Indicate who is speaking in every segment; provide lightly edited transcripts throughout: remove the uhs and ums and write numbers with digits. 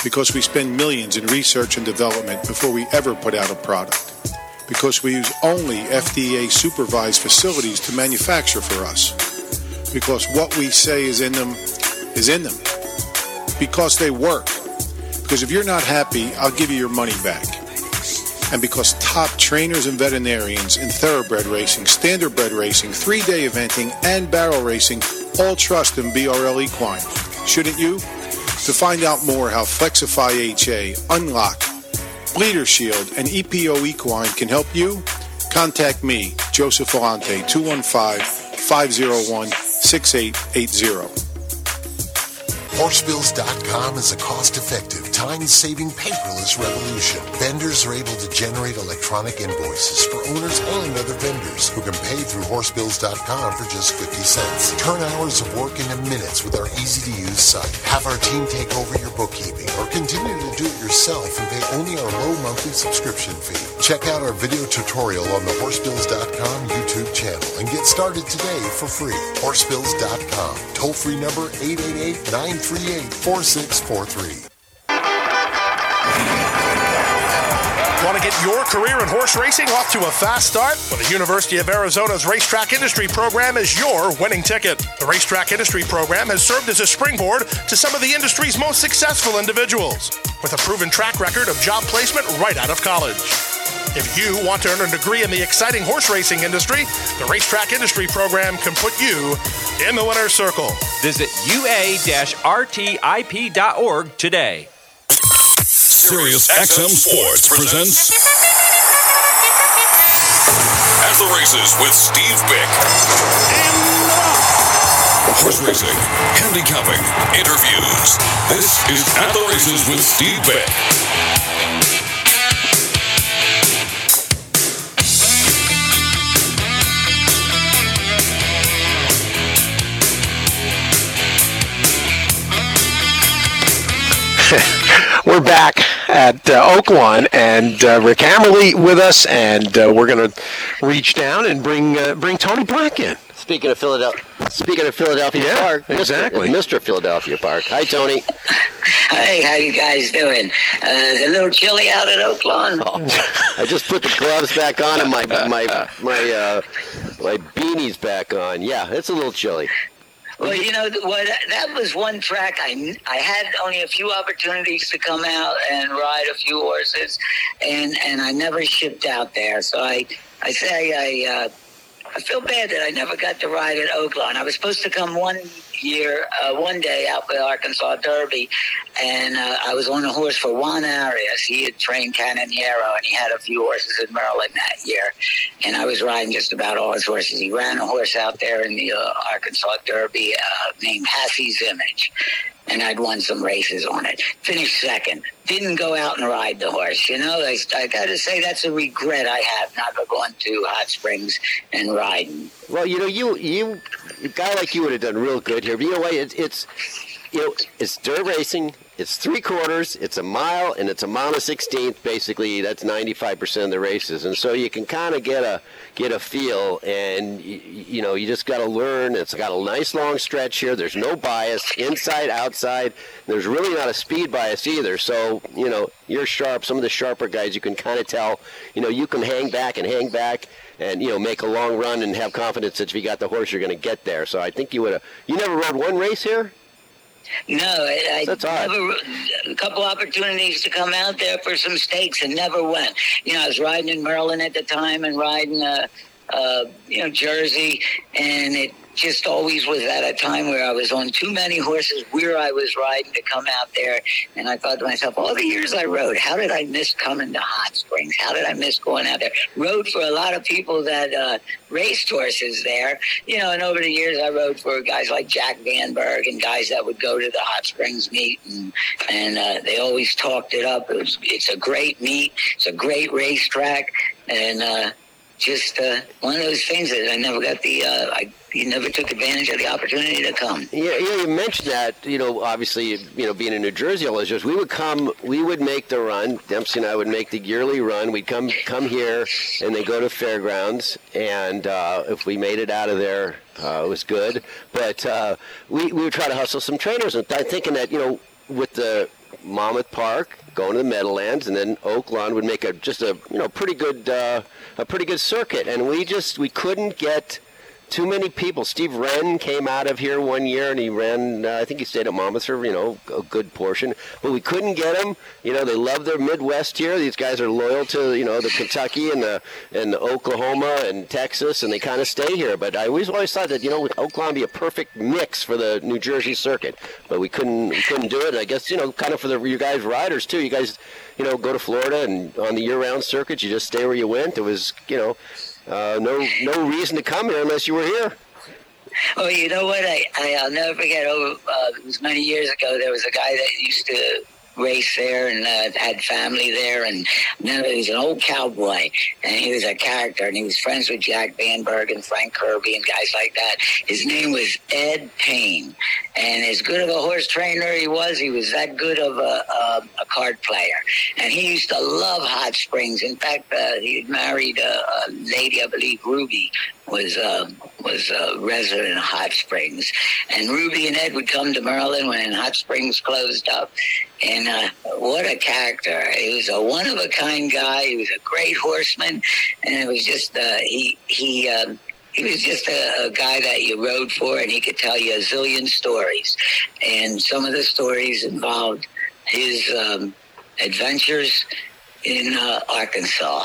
Speaker 1: Because we spend millions in research and development before we ever put out a product. Because we use only FDA-supervised facilities to manufacture for us. Because what we say is in them is in them. Because they work. Because if you're not happy, I'll give you your money back. And because top trainers and veterinarians in thoroughbred racing, standardbred racing, 3-day eventing, and barrel racing all trust in BRL Equine. Shouldn't you? To find out more how Flexify HA, Unlock, Bleeder Shield, and EPO Equine can help you, contact me, Joseph Volante, 215-501-6880.
Speaker 2: Horsebills.com is a cost-effective, time-saving, paperless revolution. Vendors are able to generate electronic invoices for owners and other vendors who can pay through Horsebills.com for just 50 cents. Turn hours of work into minutes with our easy-to-use site. Have our team take over your bookkeeping or continue to do it yourself and pay only our low monthly subscription fee. Check out our video tutorial on the Horsebills.com YouTube channel and get started today for free. Horsebills.com. Toll-free number 888-938-4643.
Speaker 3: Want to get your career in horse racing off to a fast start? Well, the University of Arizona's Racetrack Industry Program is your winning ticket. The Racetrack Industry Program has served as a springboard to some of the industry's most successful individuals, with a proven track record of job placement right out of college. If you want to earn a degree in the exciting horse racing industry, the Racetrack Industry Program can put you in the winner's circle.
Speaker 4: Visit ua-rtip.org today.
Speaker 5: Sirius XM Sports presents At the Races with Steve Bick. Horse racing, handicapping, interviews. This is At the Races with Steve Bick.
Speaker 6: We're back at Oaklawn, and Rick Hammerly with us, and we're going to reach down and bring Tony Black in.
Speaker 7: Speaking of Philadelphia Park,
Speaker 6: exactly,
Speaker 7: Mr. Philadelphia Park. Hi, Tony.
Speaker 8: Hey, how you guys doing? A little chilly out at Oaklawn.
Speaker 7: Oh, I just put the gloves back on and my beanie's back on. Yeah, it's a little chilly.
Speaker 8: Well, you know what? That was one track I had only a few opportunities to come out and ride a few horses, and I never shipped out there. So I feel bad that I never got to ride at Oaklawn. I was supposed to come one day out for the Arkansas Derby, and I was on a horse for Juan Arias. He had trained Cannoniero, and he had a few horses in Maryland that year, and I was riding just about all his horses. He ran a horse out there in the Arkansas Derby named Hassie's Image, and I'd won some races on it. Finished second. Didn't go out and ride the horse. You know, I got to say that's a regret I have, not going to Hot Springs and riding.
Speaker 7: Well, you know, you a guy like you would have done real good here. But you know what? It's dirt racing. It's 3/4. It's a mile, and it's a mile and a 16th. Basically, that's 95% of the races, and so you can kind of get a feel. And you know, you just got to learn. It's got a nice long stretch here. There's no bias, inside, outside. There's really not a speed bias either. So you know, you're sharp. Some of the sharper guys, you can kind of tell. You know, you can hang back, and you know, make a long run and have confidence that if you got the horse, you're going to get there. So I think you would have. You never rode one race here?
Speaker 8: No,
Speaker 7: That's
Speaker 8: never, a couple opportunities to come out there for some stakes and never went. You know, I was riding in Maryland at the time and riding, Jersey, and it just always was at a time where I was on too many horses where I was riding to come out there. And I thought to myself, all the years I rode, how did I miss coming to Hot Springs? How did I miss going out there? Rode for a lot of people that raced horses there, you know, and over the years I rode for guys like Jack Vanberg and guys that would go to the Hot Springs meet, and they always talked it up. It's a great meet. It's a great racetrack, and just one of those things that I never got you never took advantage of the opportunity to come.
Speaker 7: Yeah, you mentioned that, you know, obviously, you know, being in New Jersey all those years, we would make the run. Dempsey and I would make the yearly run. We'd come here and then go to Fairgrounds, and if we made it out of there, it was good. But we would try to hustle some trainers, and I'm thinking that, you know, with the Monmouth Park, going to the Meadowlands, and then Oaklawn would make a pretty good circuit. And we couldn't get too many people. Steve Wren came out of here one year, and he ran, I think he stayed at Monmouth for, a good portion. But we couldn't get him. They love their Midwest here. These guys are loyal to, the Kentucky and the Oklahoma and Texas, and they kind of stay here. But I always thought that, Oaklawn would be a perfect mix for the New Jersey circuit. But we couldn't do it. And I guess, kind of for you guys riders, too. You guys, go to Florida, and on the year-round circuit, you just stay where you went. It was, no reason to come here unless you were here.
Speaker 8: Oh, you know what? I'll never forget. It was many years ago. There was a guy that used to race there and had family there, and then he was an old cowboy, and he was a character, and he was friends with Jack Vanberg and Frank Kirby and guys like that. His name was Ed Payne, and as good of a horse trainer he was that good of a card player, and he used to love Hot Springs. In fact, he had married a lady, I believe Ruby was resident of Hot Springs, and Ruby and Ed would come to Maryland when Hot Springs closed up. And what a character. He was a one-of-a-kind guy. He was a great horseman. And it was just, he was just a guy that you rode for, and he could tell you a zillion stories. And some of the stories involved his adventures in Arkansas.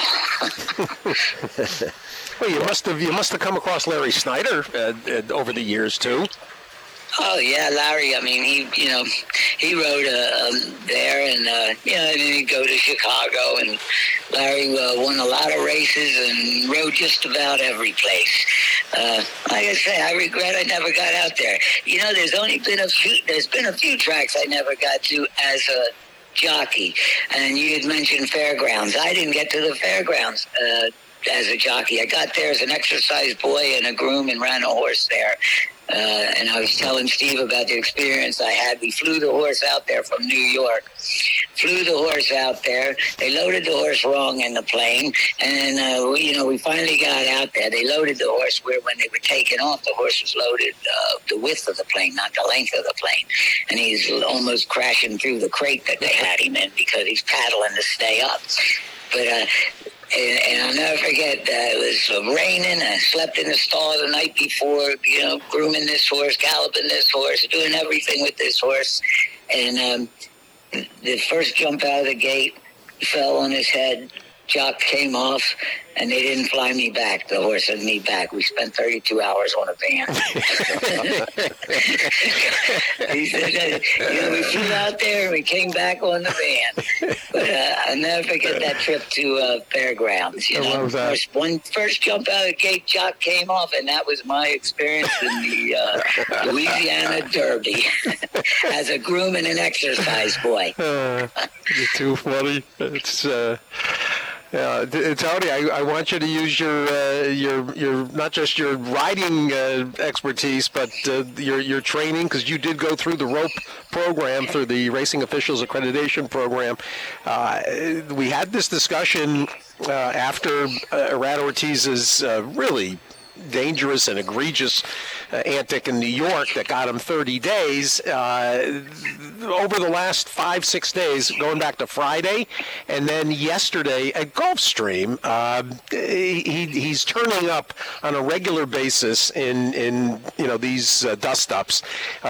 Speaker 6: Well, you must have come across Larry Snyder over the years, too.
Speaker 8: Oh yeah, Larry. I mean, he rode there, and and then he'd go to Chicago, and Larry won a lot of races and rode just about every place. Like I say, I regret I never got out there. There's been a few tracks I never got to as a jockey, and you had mentioned fairgrounds. I didn't get to the fairgrounds as a jockey. I got there as an exercise boy and a groom and ran a horse there. And I was telling Steve about the experience I had. We flew the horse out there from New York. Flew the horse out there. They loaded the horse wrong in the plane. And then, we finally got out there. They loaded the horse where when they were taking off, the horse was loaded the width of the plane, not the length of the plane. And he's almost crashing through the crate that they had him in because he's paddling to stay up. But and I'll never forget, it was raining. I slept in the stall the night before, grooming this horse, galloping this horse, doing everything with this horse. And the first jump out of the gate, fell on his head. Jock came off, and they didn't fly me back. The horse and me back. We spent 32 hours on a van. He said, we flew out there and we came back on the van. But I'll never forget that trip to fairgrounds. First jump out of the gate, Jock came off, and that was my experience in the Louisiana Derby as a groom and an exercise boy.
Speaker 6: You're too funny. It's. Tony, I want you to use your not just your riding expertise, but your training, because you did go through the rope program, through the Racing Officials Accreditation Program. We had this discussion after Irad Ortiz's really dangerous and egregious antic in New York that got him 30 days. Over the last 5-6 days, going back to Friday, and then yesterday at Gulfstream, he's turning up on a regular basis in these dust-ups.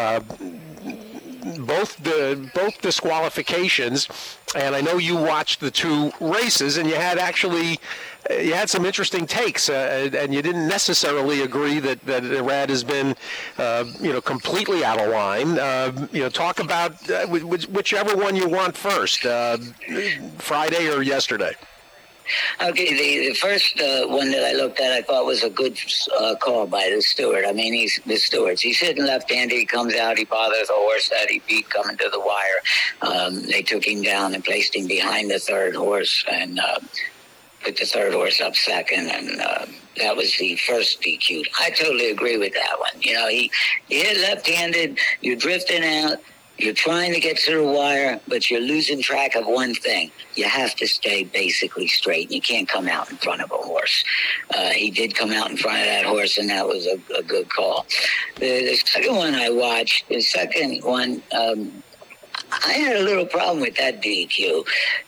Speaker 6: Both disqualifications, and I know you watched the two races, and you had some interesting takes, and you didn't necessarily agree that Irad has been completely out of line. Talk about whichever one you want first, Friday or yesterday.
Speaker 8: Okay, the first one that I looked at, I thought was a good call by the steward. I mean, he's the stewards. He's sitting left-handed. He comes out. He bothers the horse that he beat coming to the wire. They took him down and placed him behind the third horse and put the third horse up second. And that was the first DQ. I totally agree with that one. He hit left-handed. You're drifting out. You're trying to get to the wire, but you're losing track of one thing. You have to stay basically straight. You can't come out in front of a horse. He did come out in front of that horse, and that was a good call. The second one I watched, I had a little problem with that DQ.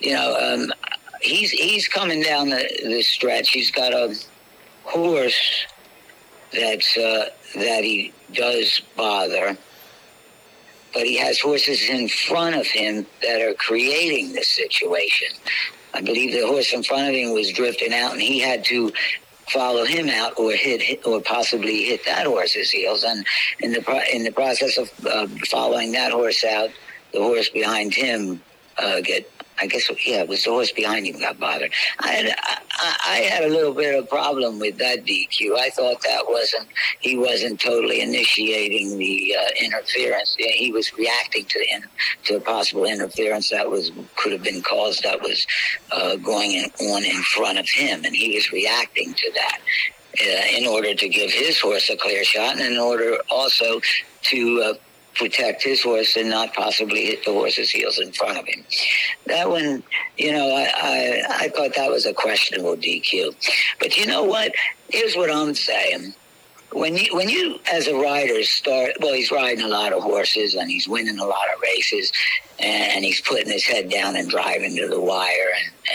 Speaker 8: He's coming down the stretch. He's got a horse that he does bother, but he has horses in front of him that are creating the situation. I believe the horse in front of him was drifting out, and he had to follow him out or possibly hit that horse's heels. And in the process of following that horse out, the horse behind him it was the horse behind him got bothered. I had a little bit of problem with that DQ. I thought he wasn't totally initiating the interference. He was reacting to a possible interference that could have been caused that was going on in front of him, and he was reacting to that in order to give his horse a clear shot, and in order also to protect his horse and not possibly hit the horse's heels in front of him. That one, I thought that was a questionable DQ. But you know what? Here's what I'm saying. When you as a rider he's riding a lot of horses and he's winning a lot of races and he's putting his head down and driving to the wire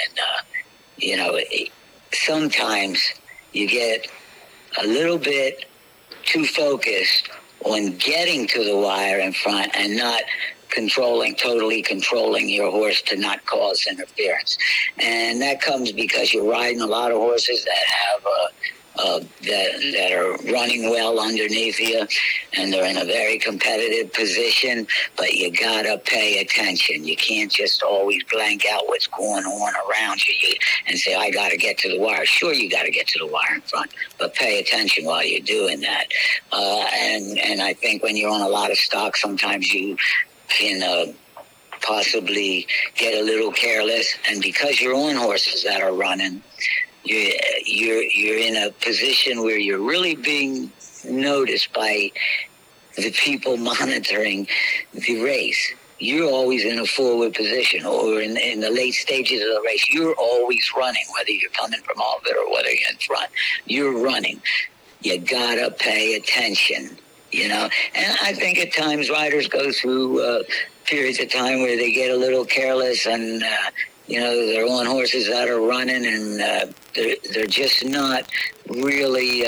Speaker 8: and sometimes you get a little bit too focused on getting to the wire in front and not totally controlling your horse to not cause interference. And that comes because you're riding a lot of horses that have that are running well underneath you, and they're in a very competitive position, but you gotta pay attention. You can't just always blank out what's going on around you and say, I gotta get to the wire. Sure, you gotta get to the wire in front, but pay attention while you're doing that. And I think when you're on a lot of stock, sometimes you can possibly get a little careless, and because you're on horses that are running, you're in a position where you're really being noticed by the people monitoring the race. You're always in a forward position, or in the late stages of the race, you're always running, whether you're coming from off it or whether you're in front. You're running. You gotta pay attention, And I think at times riders go through periods of time where they get a little careless and they're on horses that are running, and they're just not really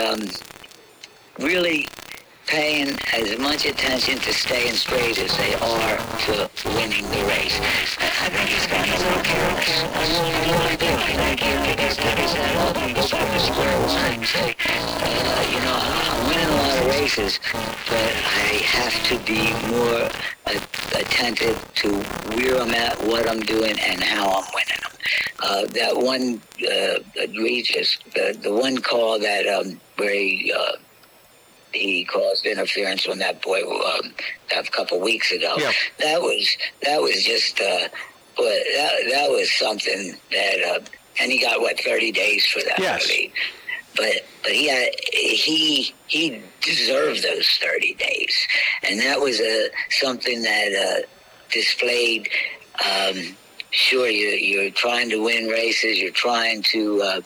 Speaker 8: paying as much attention to staying straight as they are to winning the race. I think he's gotten a little careless. I really do. I think he needs to pick his head up and go back to square one and say, I'm winning a lot of races, but I have to be more attentive to where I'm at, what I'm doing, and how I'm winning them. That one egregious, the one call that where he caused interference on that boy a couple weeks ago. Yeah. That was just that was something that and he got 30 days for that. Yes. I believe. But he deserved those 30 days, and that was something that displayed. Sure, you're trying to win races. You're trying to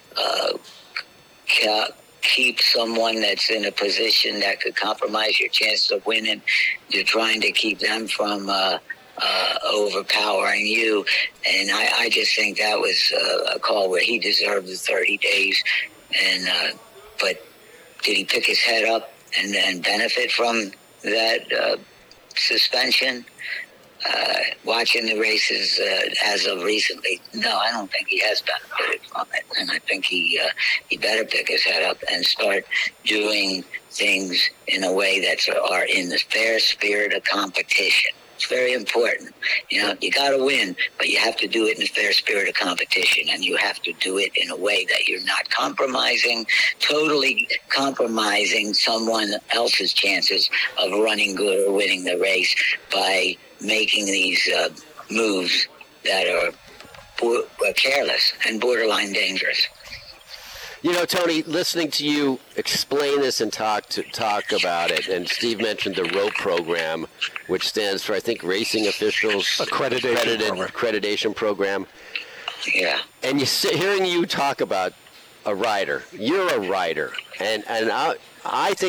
Speaker 8: keep someone that's in a position that could compromise your chances of winning. You're trying to keep them from overpowering you, and I just think that was a call where he deserved the 30 days. And but did he pick his head up and benefit from that suspension? Watching the races as of recently, no, I don't think he has benefited from it. And I think he better pick his head up and start doing things in a way that are in the fair spirit of competition. It's very important. You got to win, but you have to do it in the fair spirit of competition, and you have to do it in a way that you're not totally compromising someone else's chances of running good or winning the race by making these moves that are careless and borderline dangerous.
Speaker 7: Tony, listening to you explain this and talk about it, and Steve mentioned the ROPE program, which stands for, I think, Racing Officials Accreditation Program.
Speaker 8: Yeah.
Speaker 7: And hearing you talk about a rider, you're a rider, and I think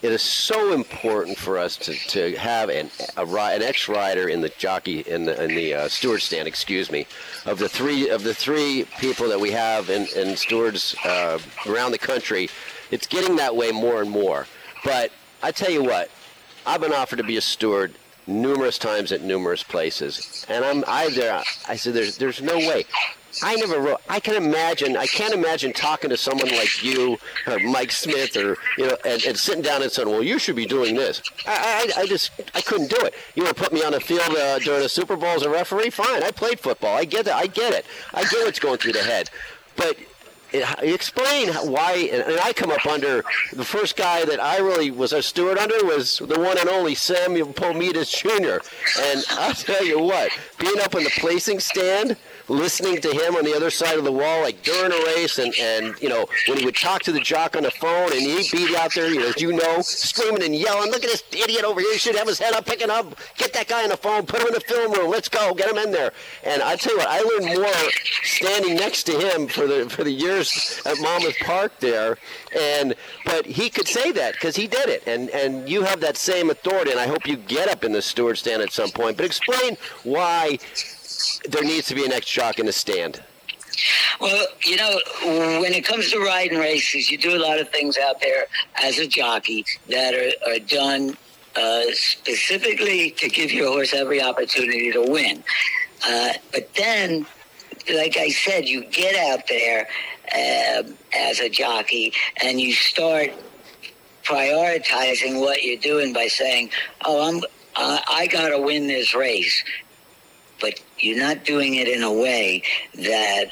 Speaker 7: it is so important for us to have an ex-rider in the jockey in the steward stand. Excuse me, of the three people that we have in stewards around the country. It's getting that way more and more. But I tell you what, I've been offered to be a steward numerous times at numerous places, and I said, there's no way. I never wrote. I can't imagine talking to someone like you or Mike Smith or and sitting down and saying, "Well, you should be doing this." I couldn't do it. You want to put me on the field during a Super Bowl as a referee? Fine. I played football. I get it. I get what's going through the head, but. Explain why, and I come up under the first guy that I really was a steward under was the one and only Samuel Pomitas Jr. And I'll tell you what, being up in the placing stand, listening to him on the other side of the wall, like during a race, and when he would talk to the jock on the phone, and he'd be out there, screaming and yelling, "Look at this idiot over here! He should have his head up, picking up. Get that guy on the phone. Put him in the film room. Let's go. Get him in there." And I tell you what, I learned more standing next to him for the years at Monmouth Park there, but he could say that because he did it, and you have that same authority, and I hope you get up in the steward stand at some point. But explain why there needs to be an ex-jock in the stand.
Speaker 8: Well, when it comes to riding races, you do a lot of things out there as a jockey that are done specifically to give your horse every opportunity to win. But then, like I said, you get out there as a jockey and you start prioritizing what you're doing by saying, I got to win this race. But you're not doing it in a way that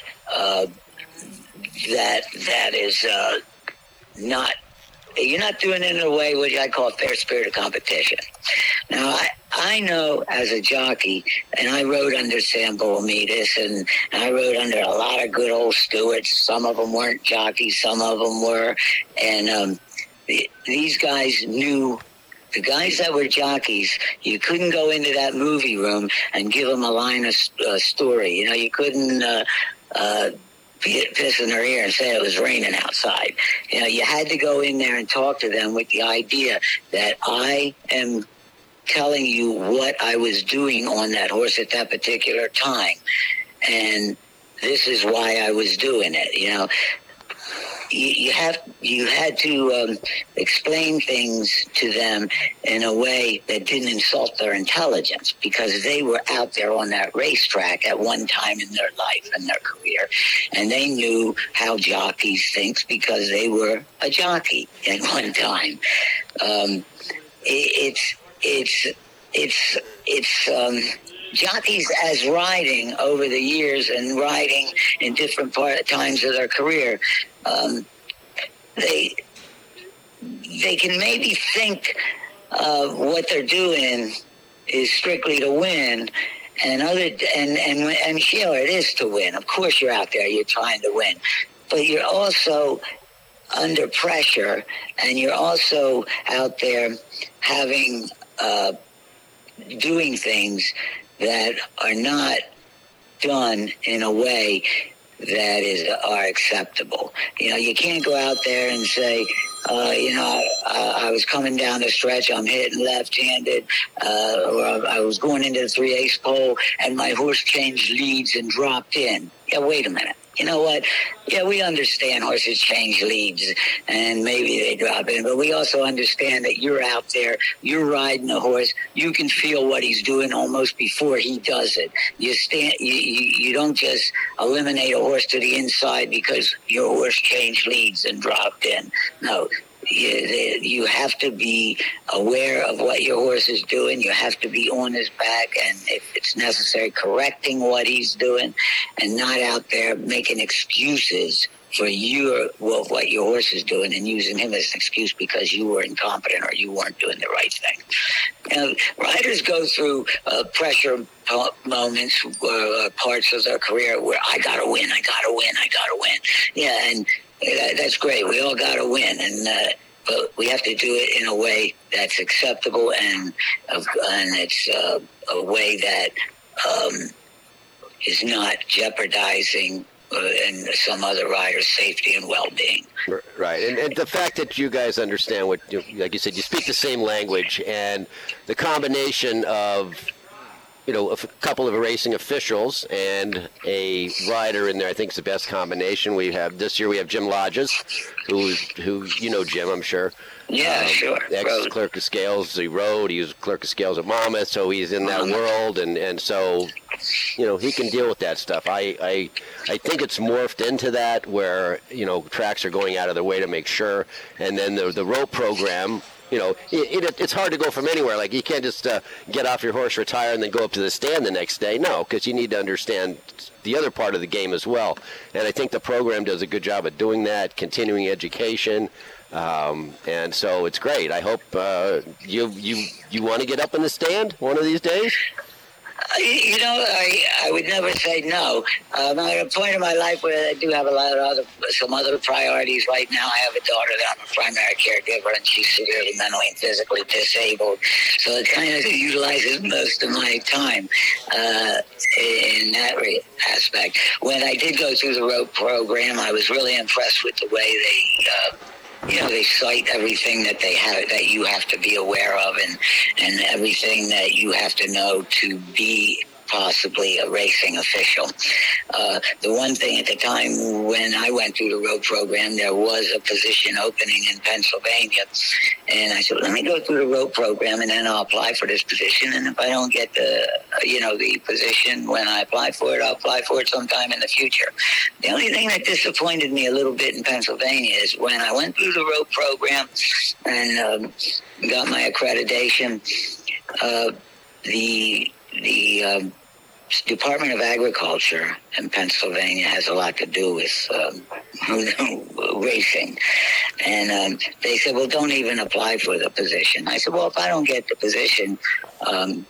Speaker 8: is not. You're not doing it in a way which I call fair spirit of competition. Now, I know as a jockey, and I rode under Sam Pomitas, and I rode under a lot of good old stewards. Some of them weren't jockeys, some of them were, and these guys knew. The guys that were jockeys, you couldn't go into that movie room and give them a line of story. You couldn't piss in their ear and say it was raining outside. You had to go in there and talk to them with the idea that I am telling you what I was doing on that horse at that particular time. And this is why I was doing it, You had to explain things to them in a way that didn't insult their intelligence, because they were out there on that racetrack at one time in their life and their career, and they knew how jockeys think because they were a jockey at one time. Jockeys as riding over the years and riding in different times of their career, they can maybe think what they're doing is strictly to win, and sure, it is to win. Of course, you're out there, you're trying to win, but you're also under pressure, and you're also out there having doing things that are not done in a way that are acceptable. You can't go out there and say, I was coming down the stretch, I'm hitting left-handed, or I was going into the 3/8 pole, and my horse changed leads and dropped in. Yeah, wait a minute. You know what? Yeah, we understand horses change leads and maybe they drop in, but we also understand that you're out there, you're riding a horse, you can feel what he's doing almost before he does it. You don't just eliminate a horse to the inside because your horse changed leads and dropped in. No. You have to be aware of what your horse is doing. You have to be on his back, and if it's necessary, correcting what he's doing, and not out there making excuses for what your horse is doing and using him as an excuse because you were incompetent or you weren't doing the right thing. Riders go through pressure moments, parts of their career where I gotta win. Yeah, and that's great. We all got to win, but we have to do it in a way that's acceptable, and it's a way that is not jeopardizing and some other riders' safety and well-being.
Speaker 7: Right, and the fact that you guys understand what, like you said, you speak the same language, and the combination of, a couple of racing officials and a rider in there, I think is the best combination. This year we have Jim Lodges, who you know Jim, I'm sure.
Speaker 8: Yeah, sure.
Speaker 7: Ex-clerk of scales, he rode. He was clerk of scales at Monmouth, so he's in that world, and so, he can deal with that stuff. I think it's morphed into that where, tracks are going out of their way to make sure, and then the rope program, it's hard to go from anywhere. Like, you can't just get off your horse, retire, and then go up to the stand the next day. No, because you need to understand the other part of the game as well. And I think the program does a good job of doing that, continuing education. And so it's great. I hope you want to get up in the stand one of these days.
Speaker 8: I would never say no. I'm at a point in my life where I do have some other priorities right now. I have a daughter that I'm a primary caregiver, and she's severely mentally and physically disabled. So it kind of utilizes most of my time in that aspect. When I did go through the rope program, I was really impressed with the way they cite everything that they have, that you have to be aware of, and everything that you have to know to be possibly a racing official. The one thing at the time when I went through the road program, there was a position opening in Pennsylvania, and I said, let me go through the road program and then I'll apply for this position, and if I don't get the position when I apply for it, I'll apply for it sometime in the future. The only thing that disappointed me a little bit in Pennsylvania is when I went through the road program and got my accreditation, the Department of Agriculture in Pennsylvania has a lot to do with racing. And they said, well, don't even apply for the position. I said, well, if I don't get the position, I'll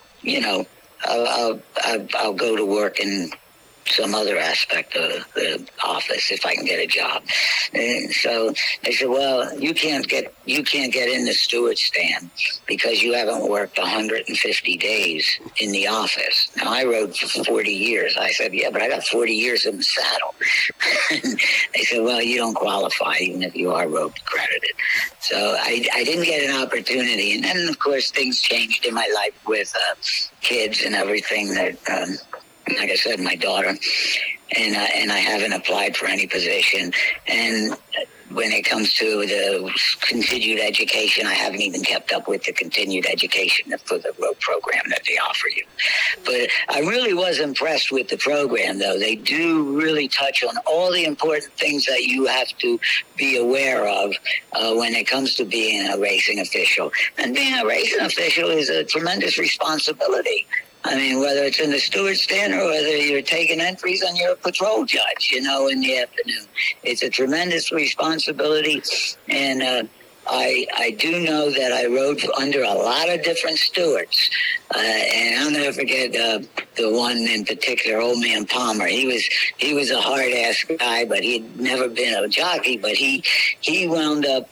Speaker 8: go to work in some other aspect of the office if I can get a job. And so they said, well, you can't get in the steward stand because you haven't worked 150 days in the office. Now, I rode for 40 years. I said, yeah, but I got 40 years in the saddle. And they said, well, you don't qualify even if you are rope accredited. So I didn't get an opportunity. And then, of course, things changed in my life with kids and everything that like I said, my daughter, and I haven't applied for any position. And when it comes to the continued education, I haven't even kept up with the continued education for the rope program that they offer you. But I really was impressed with the program, though. They do really touch on all the important things that you have to be aware of when it comes to being a racing official. And being a racing official is a tremendous responsibility. I mean, whether it's in the steward stand or whether you're taking entries and you're a patrol judge, in the afternoon. It's a tremendous responsibility. And I do know that I rode under a lot of different stewards. And I'll never forget the one in particular, Old Man Palmer. He was a hard-ass guy, but he'd never been a jockey. But he wound up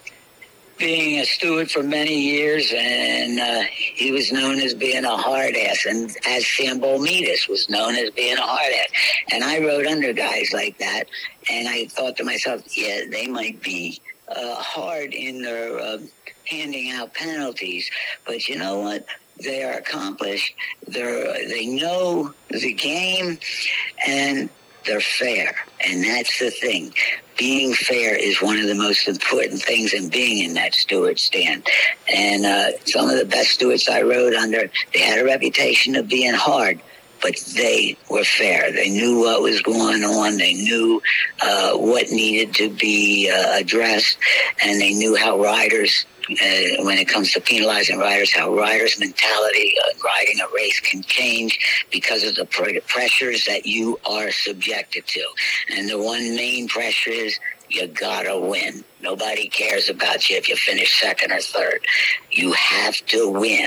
Speaker 8: being a steward for many years, and he was known as being a hard ass, and as Sam Bolmidis was known as being a hard ass. And I rode under guys like that, and I thought to myself, yeah, they might be hard in their handing out penalties, but you know what? They are accomplished. They know the game, and they're fair, and that's the thing. Being fair is one of the most important things in being in that steward stand. And some of the best stewards I rode under, they had a reputation of being hard, but they were fair. They knew what was going on. They knew what needed to be addressed, and they knew how riders, when it comes to penalizing riders, how riders' mentality riding a race can change because of the pressures that you are subjected to. And the one main pressure is you gotta win. Nobody cares about you if you finish second or third. You have to win.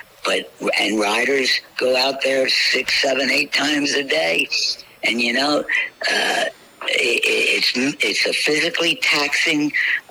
Speaker 8: And riders go out there 6, 7, 8 times a day, and it's a physically taxing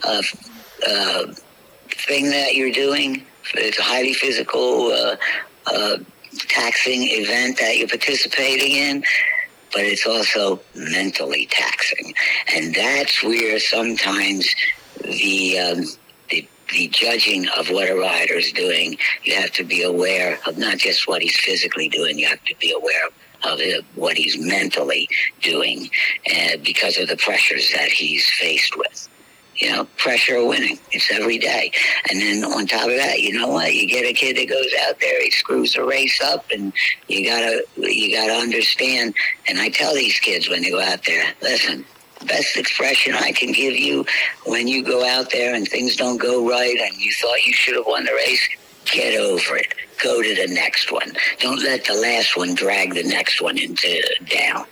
Speaker 8: thing that you're doing. It's a highly physical, taxing event that you're participating in. but it's also mentally taxing. And that's where sometimes the judging of what a rider is doing, you have to be aware of not just what he's physically doing, you have to be aware of what he's mentally doing because of the pressures that he's faced with. You know, pressure of winning. It's every day. And then on top of that, you know what? You get a kid that goes out there, he screws a race up, and you gotta understand. And I tell these kids when they go out there, listen, best expression I can give you when you go out there and things don't go right and you thought you should have won the race, get over it. Go to the next one. Don't let the last one drag the next one down.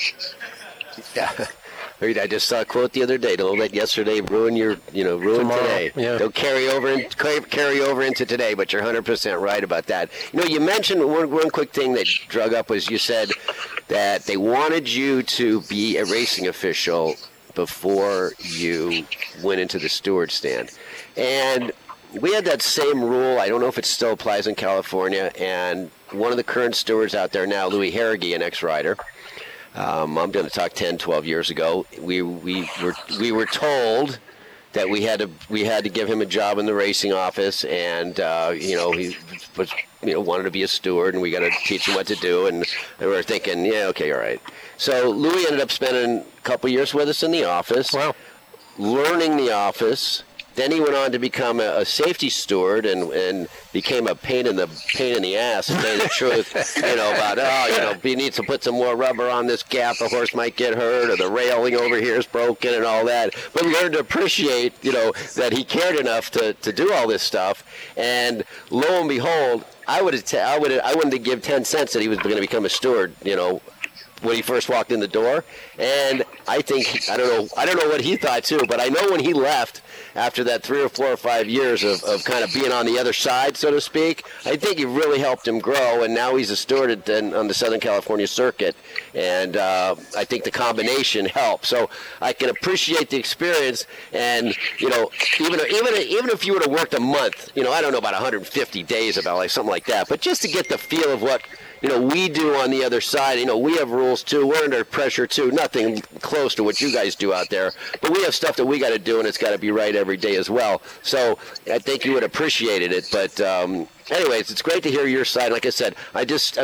Speaker 7: Yeah. I just saw a quote the other day. Don't let yesterday ruin tomorrow. Today. Yeah. Don't carry over into today. But you're 100% right about that. You know, you mentioned one quick thing that drug up was you said that they wanted you to be a racing official before you went into the steward stand, and we had that same rule. I don't know if it still applies in California. And one of the current stewards out there now, Louis Harrigy, an ex-rider. I'm going to talk 10, 12 years ago. We were told that we had to give him a job in the racing office, and he was wanted to be a steward, and we got to teach him what to do. And we were thinking, yeah, okay, all right. So Louis ended up spending a couple years with us in the office, learning the office. Then he went on to become a safety steward and became a pain in the ass, to tell you the truth, about, he needs to put some more rubber on this gap, the horse might get hurt, or the railing over here is broken and all that. But we learned to appreciate, that he cared enough to do all this stuff. And lo and behold, I wouldn't have give 10 cents that he was going to become a steward, when he first walked in the door. And I don't know what he thought too, but I know when he left after that 3 or 4 or 5 years of kind of being on the other side, so to speak, I think it really helped him grow, and now he's a steward on the Southern California circuit, and I think the combination helps. So I can appreciate the experience, and even if you would have worked a month, I don't know, about 150 days, about like something like that, but just to get the feel of what we do on the other side. We have rules too. We're under pressure too. Nothing close to what you guys do out there, but we have stuff that we got to do, and it's got to be right every day as well. So I think you would have appreciated it. But anyways, it's great to hear your side. Like I said, I'm just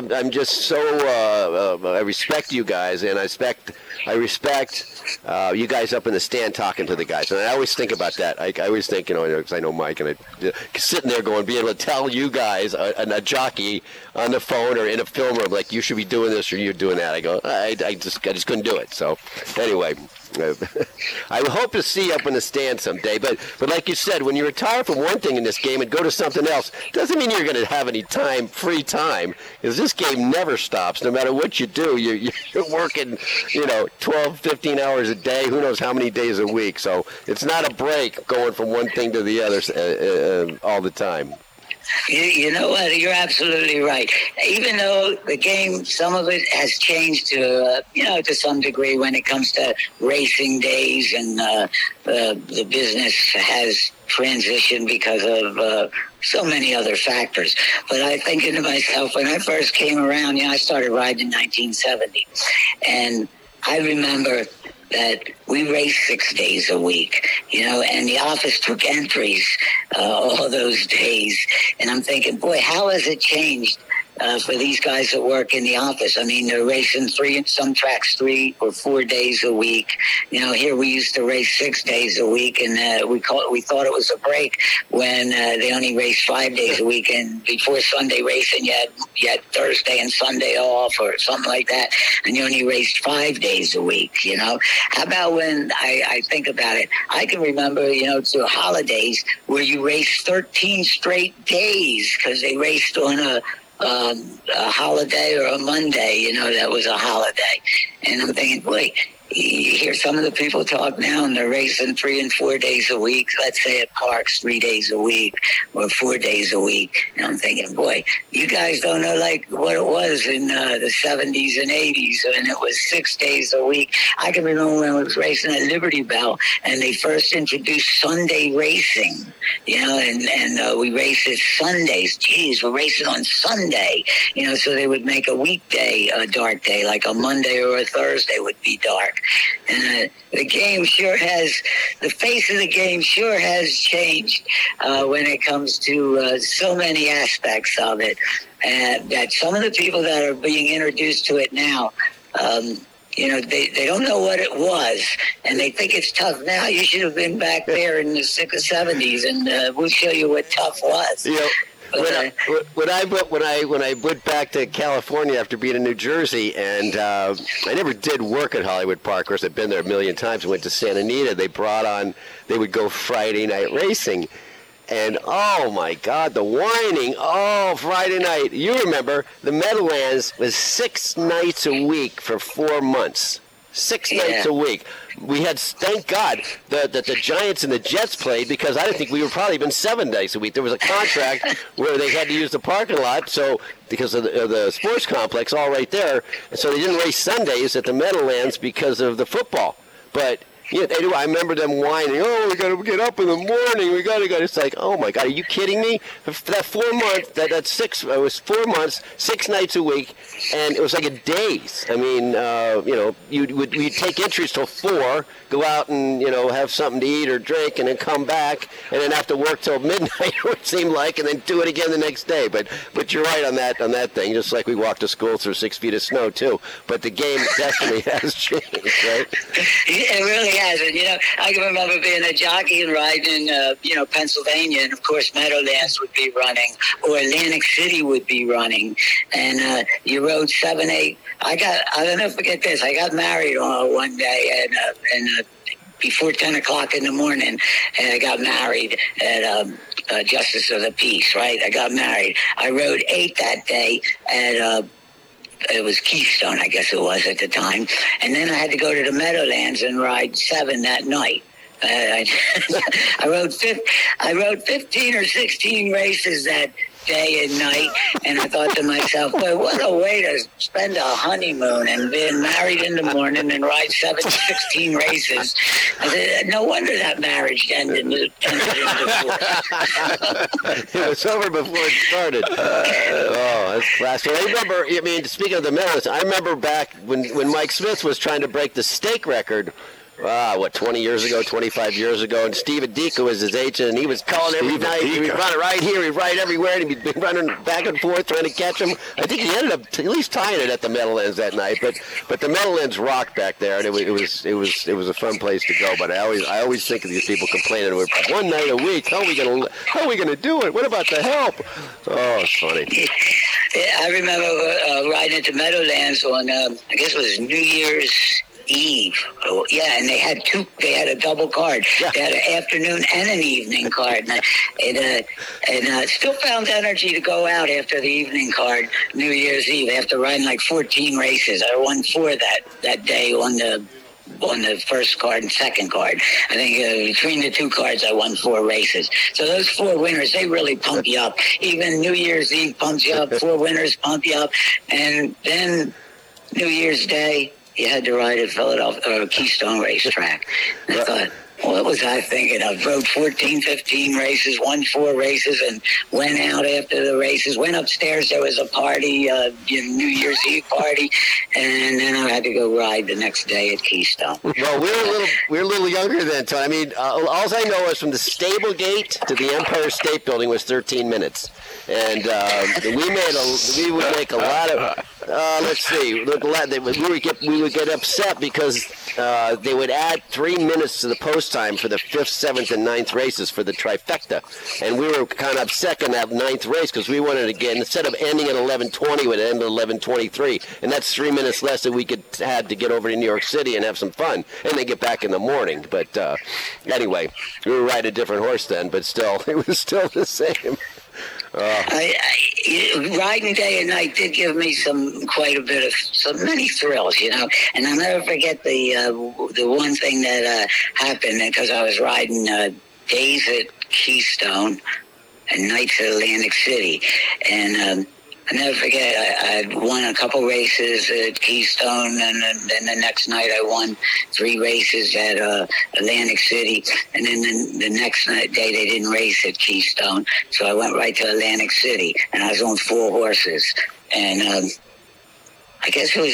Speaker 7: so I respect you guys, and I respect you guys up in the stand talking to the guys. And I always think about that. I always think, because I know Mike, and I sitting there being able to tell you guys, a jockey on the phone or in a film room, like, you should be doing this or you're doing that. I go, I just couldn't do it. So anyway, I hope to see you up in the stand someday. But like you said, when you retire from one thing in this game and go to something else, doesn't mean you're going to have any free time, because this game never stops. No matter what you do, you're working, 12, 15 hours a day, who knows how many days a week. So it's not a break going from one thing to the other all the time.
Speaker 8: You know what? You're absolutely right. Even though the game, some of it has changed to some degree when it comes to racing days, and the business has transitioned because of so many other factors. But I'm thinking to myself, when I first came around, I started riding in 1970, and I remember that we raced 6 days a week, and the office took entries all those days. And I'm thinking, boy, how has it changed for these guys that work in the office? I mean, they're racing some tracks 3 or 4 days a week. Here we used to race 6 days a week, and we thought it was a break when they only raced 5 days a week. And before Sunday racing, you had Thursday and Sunday off or something like that, and you only raced 5 days a week. How about when I think about it? I can remember, to holidays where you raced 13 straight days because they raced on a holiday or a Monday, that was a holiday. And I'm thinking, boy, you hear some of the people talk now, and they're racing 3 and 4 days a week. Let's say at parks 3 days a week or 4 days a week. And I'm thinking, boy, you guys don't know like what it was in the 70s and 80s, and it was 6 days a week. I can remember when I was racing at Liberty Bell, and they first introduced Sunday racing, and we race it Sundays. Geez, we're racing on Sunday, so they would make a weekday a dark day, like a Monday or a Thursday would be dark. And the game the face of the game sure has changed when it comes to so many aspects of it. And that some of the people that are being introduced to it now, they don't know what it was, and they think it's tough now. You should have been back there in the 70s, and we'll show you what tough was.
Speaker 7: When I went back to California after being in New Jersey, and I never did work at Hollywood Park. Of course, I've been there a million times. I went to Santa Anita. They would go Friday night racing. And, oh, my God, the whining. Oh, Friday night. You remember, the Meadowlands was 6 nights a week for 4 months. 6 nights a week. We had, thank God, that the Giants and the Jets played, because I didn't think we were probably even 7 days a week. There was a contract where they had to use the parking lot, so because of the sports complex all right there. And so they didn't race Sundays at the Meadowlands because of the football. But yeah, they do. I remember them whining, oh, we got to get up in the morning. We got to go. It's like, oh, my God, are you kidding me? For that 4 months, it was 4 months, 6 nights a week, and it was like a days. I mean, you'd take entries till 4, go out and, have something to eat or drink, and then come back, and then have to work till midnight, it would seem like, and then do it again the next day. But you're right on that thing, just like we walked to school through 6 feet of snow, too. But the game definitely has changed, right?
Speaker 8: It really has. And, I can remember being a jockey and riding in, Pennsylvania, and, of course, Meadowlands would be running, or Atlantic City would be running, and you rode 7, 8. I'll never forget this. I got married one day, and before 10 o'clock in the morning, and I got married at Justice of the Peace, right? I got married. I rode 8 that day at it was Keystone, I guess it was at the time. And then I had to go to the Meadowlands and ride 7 that night. I rode 15 or 16 races that day and night, and I thought to myself, boy, what a way to spend a honeymoon and being married in the morning and ride 16 races. I said, no wonder that marriage ended in divorce.
Speaker 7: It was over before it started. Oh, that's classic. Speaking of the Meadowlands, I remember back when Mike Smith was trying to break the stake record, 20 years ago, 25 years ago, and Steve Adika was his agent, and he was calling every night. He would run it right here, he'd ride everywhere, and he'd be running back and forth trying to catch him. I think he ended up at least tying it at the Meadowlands that night, but the Meadowlands rocked back there, and it was a fun place to go. But I always think of these people complaining, we're 1 night a week. How are we gonna do it? What about the help? Oh, it's funny.
Speaker 8: Yeah, I remember riding at the Meadowlands on I guess it was New Year's Eve. Oh, yeah, and they had a double card. Yeah. They had an afternoon and an evening card, and still found energy to go out after the evening card, New Year's Eve, after riding like 14 races. I won 4 that day on the first card and second card. I think between the 2 cards, I won 4 races. So those 4 winners, they really pump you up. Even New Year's Eve pumps you up. 4 winners pump you up, and then New Year's Day, you had to ride at Philadelphia or Keystone Racetrack. I thought, what was I thinking? I rode 14, 15 races, won 4 races, and went out after the races. Went upstairs. There was a party, New Year's Eve party, and then I had to go ride the next day at Keystone.
Speaker 7: Well, we're a little younger then, Tony. I mean, all I know is from the Stable Gate to the Empire State Building was 13 minutes, and we would make a lot of. Let's see. We would get upset because they would add 3 minutes to the post time for the 5th, 7th, and 9th races for the trifecta, and we were kind of upset in that 9th race because we wanted to get, instead of ending at 11:20, it would end at 11:23, and that's 3 minutes less that we had to get over to New York City and have some fun, and then get back in the morning. But anyway, we were riding a different horse then, but still, it was still the same.
Speaker 8: Riding day and night did give me quite a bit of many thrills, And I'll never forget the one thing that happened because I was riding days at Keystone and nights at Atlantic City, and I never forget, I won a couple races at Keystone, and then the next night I won 3 races at Atlantic City, and then the next day they didn't race at Keystone, so I went right to Atlantic City, and I was on 4 horses, and I guess it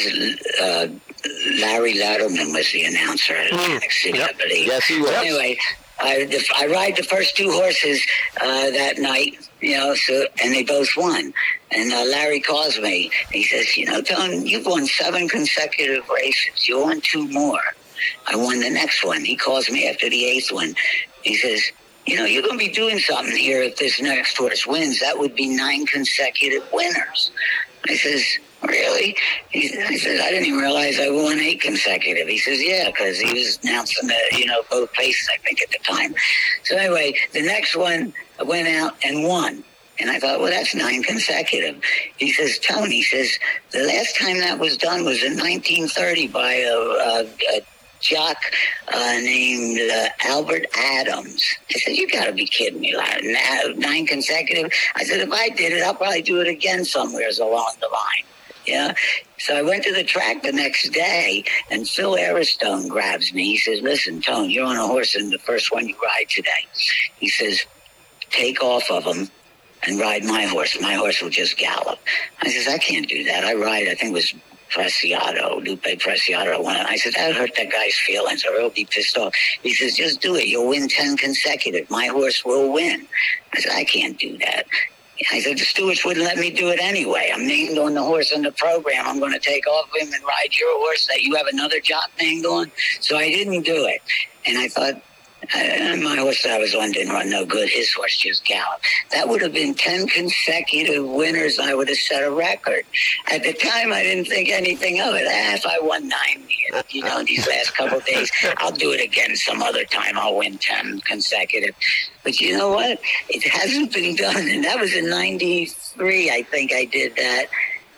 Speaker 8: was Larry Letterman was the announcer at Atlantic City, I believe.
Speaker 7: Yes, he was.
Speaker 8: So anyway, I ride the first 2 horses that night, and they both won. And Larry calls me. He says, Tone, you've won 7 consecutive races. You won 2 more. I won the next one. He calls me after the 8th one. He says, you're going to be doing something here if this next horse wins. That would be 9 consecutive winners. I says, really? I said, I didn't even realize I won 8 consecutive. He says, yeah, because he was announcing both places, I think, at the time. So anyway, the next one, I went out and won. And I thought, well, that's 9 consecutive. He says, Tony, the last time that was done was in 1930 by a jock named Albert Adams. I said, you got to be kidding me, Larry. 9 consecutive? I said, if I did it, I'll probably do it again somewhere along the line. Yeah. So I went to the track the next day, and Phil Aristone grabs me. He says, listen, Tone, you're on a horse in the first one you ride today. He says, take off of him and ride my horse. My horse will just gallop. I says, I can't do that. I ride, I think it was Lupe Preciado. I said, that hurt that guy's feelings, or he'll be pissed off. He says, just do it. You'll win 10 consecutive. My horse will win. I said, I can't do that. I said, the stewards wouldn't let me do it anyway. I'm named on the horse in the program. I'm going to take off him and ride your horse that you have another jock named on. So I didn't do it. And I thought, my horse that I was on didn't run no good. His horse just galloped. That would have been 10 consecutive winners. I would have set a record. At the time, I didn't think anything of it. If I won 9 here, these last couple of days, I'll do it again some other time. I'll win 10 consecutive. But you know what? It hasn't been done. And that was in 93, I think I did that.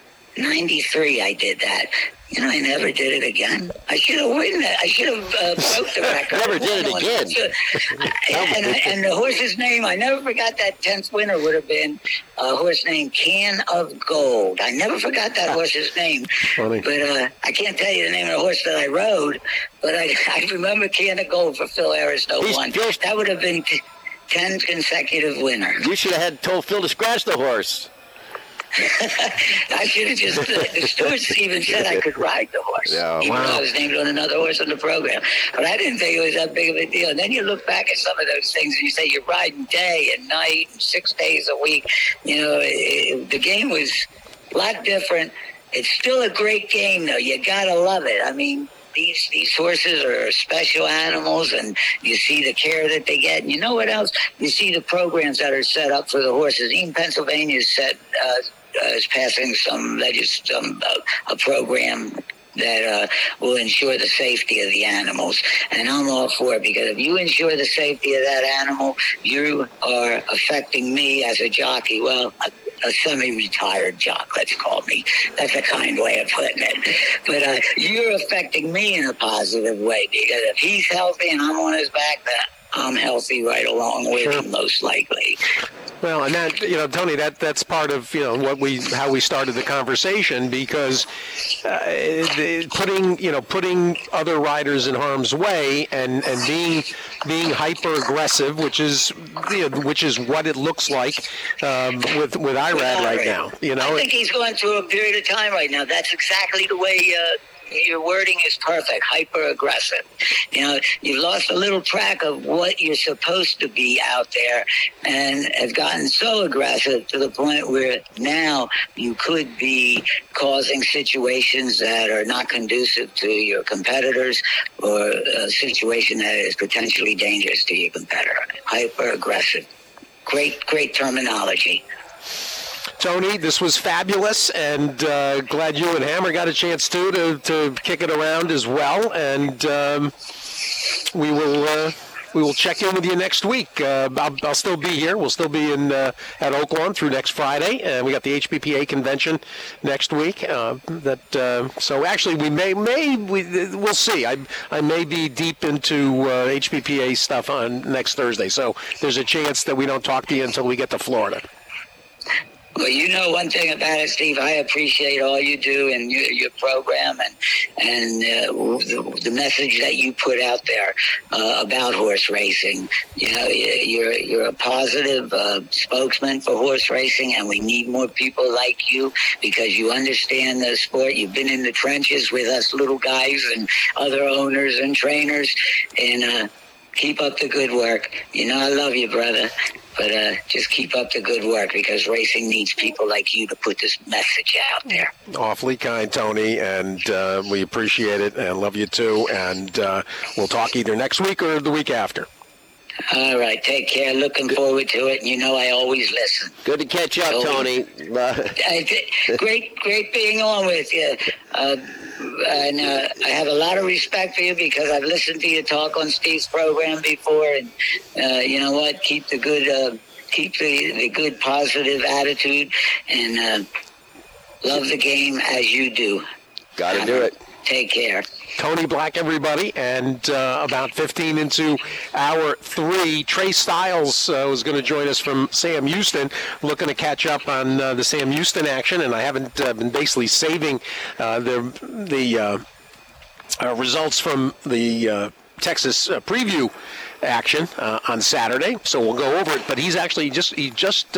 Speaker 8: 93, I did that. I never did it again. I should have won that. I should have broke the record.
Speaker 7: Never did it
Speaker 8: again. And the horse's name, I never forgot that 10th winner would have been a horse named Can of Gold. I never forgot that horse's name. Funny. But I can't tell you the name of the horse that I rode, but I remember Can of Gold for Phil Aristone won. That would have been 10 consecutive winners.
Speaker 7: You should have told Phil to scratch the horse.
Speaker 8: I should have just, the stewards even said I could ride the horse.
Speaker 7: Yeah,
Speaker 8: even though I was named on another horse on the program. But I didn't think it was that big of a deal. And then you look back at some of those things and you say you're riding day and night and 6 days a week. The game was a lot different. It's still a great game, though. You got to love it. I mean, these horses are special animals, and you see the care that they get. And you know what else? You see the programs that are set up for the horses. Even Pennsylvania is passing a program that will ensure the safety of the animals. And I'm all for it, because if you ensure the safety of that animal, you are affecting me as a jockey. Well, a semi-retired jock, let's call me. That's a kind way of putting it. But you're affecting me in a positive way, because if he's healthy and I'm on his back, then I'm healthy right along with him, most likely.
Speaker 6: Well, and that, Tony, that's part of, how we started the conversation, because putting other riders in harm's way and being hyper aggressive, which is what it looks like with Irad right now.
Speaker 8: I think he's going through a period of time right now. That's exactly the way. Your wording is perfect, hyper-aggressive. You've lost a little track of what you're supposed to be out there, and have gotten so aggressive to the point where now you could be causing situations that are not conducive to your competitors, or a situation that is potentially dangerous to your competitor. Hyper-aggressive. Great terminology.
Speaker 6: Tony, this was fabulous, and glad you and Hammer got a chance to kick it around as well. And we will we will check in with you next week. I'll still be here. We'll still be in at Oaklawn through next Friday, and we got the HPPA convention next week. So actually, we'll see. I may be deep into HPPA stuff on next Thursday. So there's a chance that we don't talk to you until we get to Florida.
Speaker 8: Well, you know one thing about it, Steve. I appreciate all you do and your program and the message that you put out there about horse racing. You know, you're a positive spokesman for horse racing, and we need more people like you because you understand the sport. You've been in the trenches with us little guys and other owners and trainers, and keep up the good work. You know, I love you, brother. But just keep up the good work because racing needs people like you to put this message out there.
Speaker 6: Awfully kind, Tony, and we appreciate it and love you too. And we'll talk either next week or the week after.
Speaker 8: All right, take care. Looking forward to it. And you know I always listen.
Speaker 7: Good to catch up, Tony.
Speaker 8: Great being on with you. And I have a lot of respect for you because I've listened to you talk on Steve's program before, and you know what? Keep the good, keep the good positive attitude, and love the game as you do.
Speaker 7: Got to do it.
Speaker 8: Take care.
Speaker 6: Tony Black, everybody, and about 15 into hour 3, Trey Styles was going to join us from Sam Houston, looking to catch up on the Sam Houston action, and I haven't been basically saving the results from the Texas preview action on Saturday, so we'll go over it, but he's actually we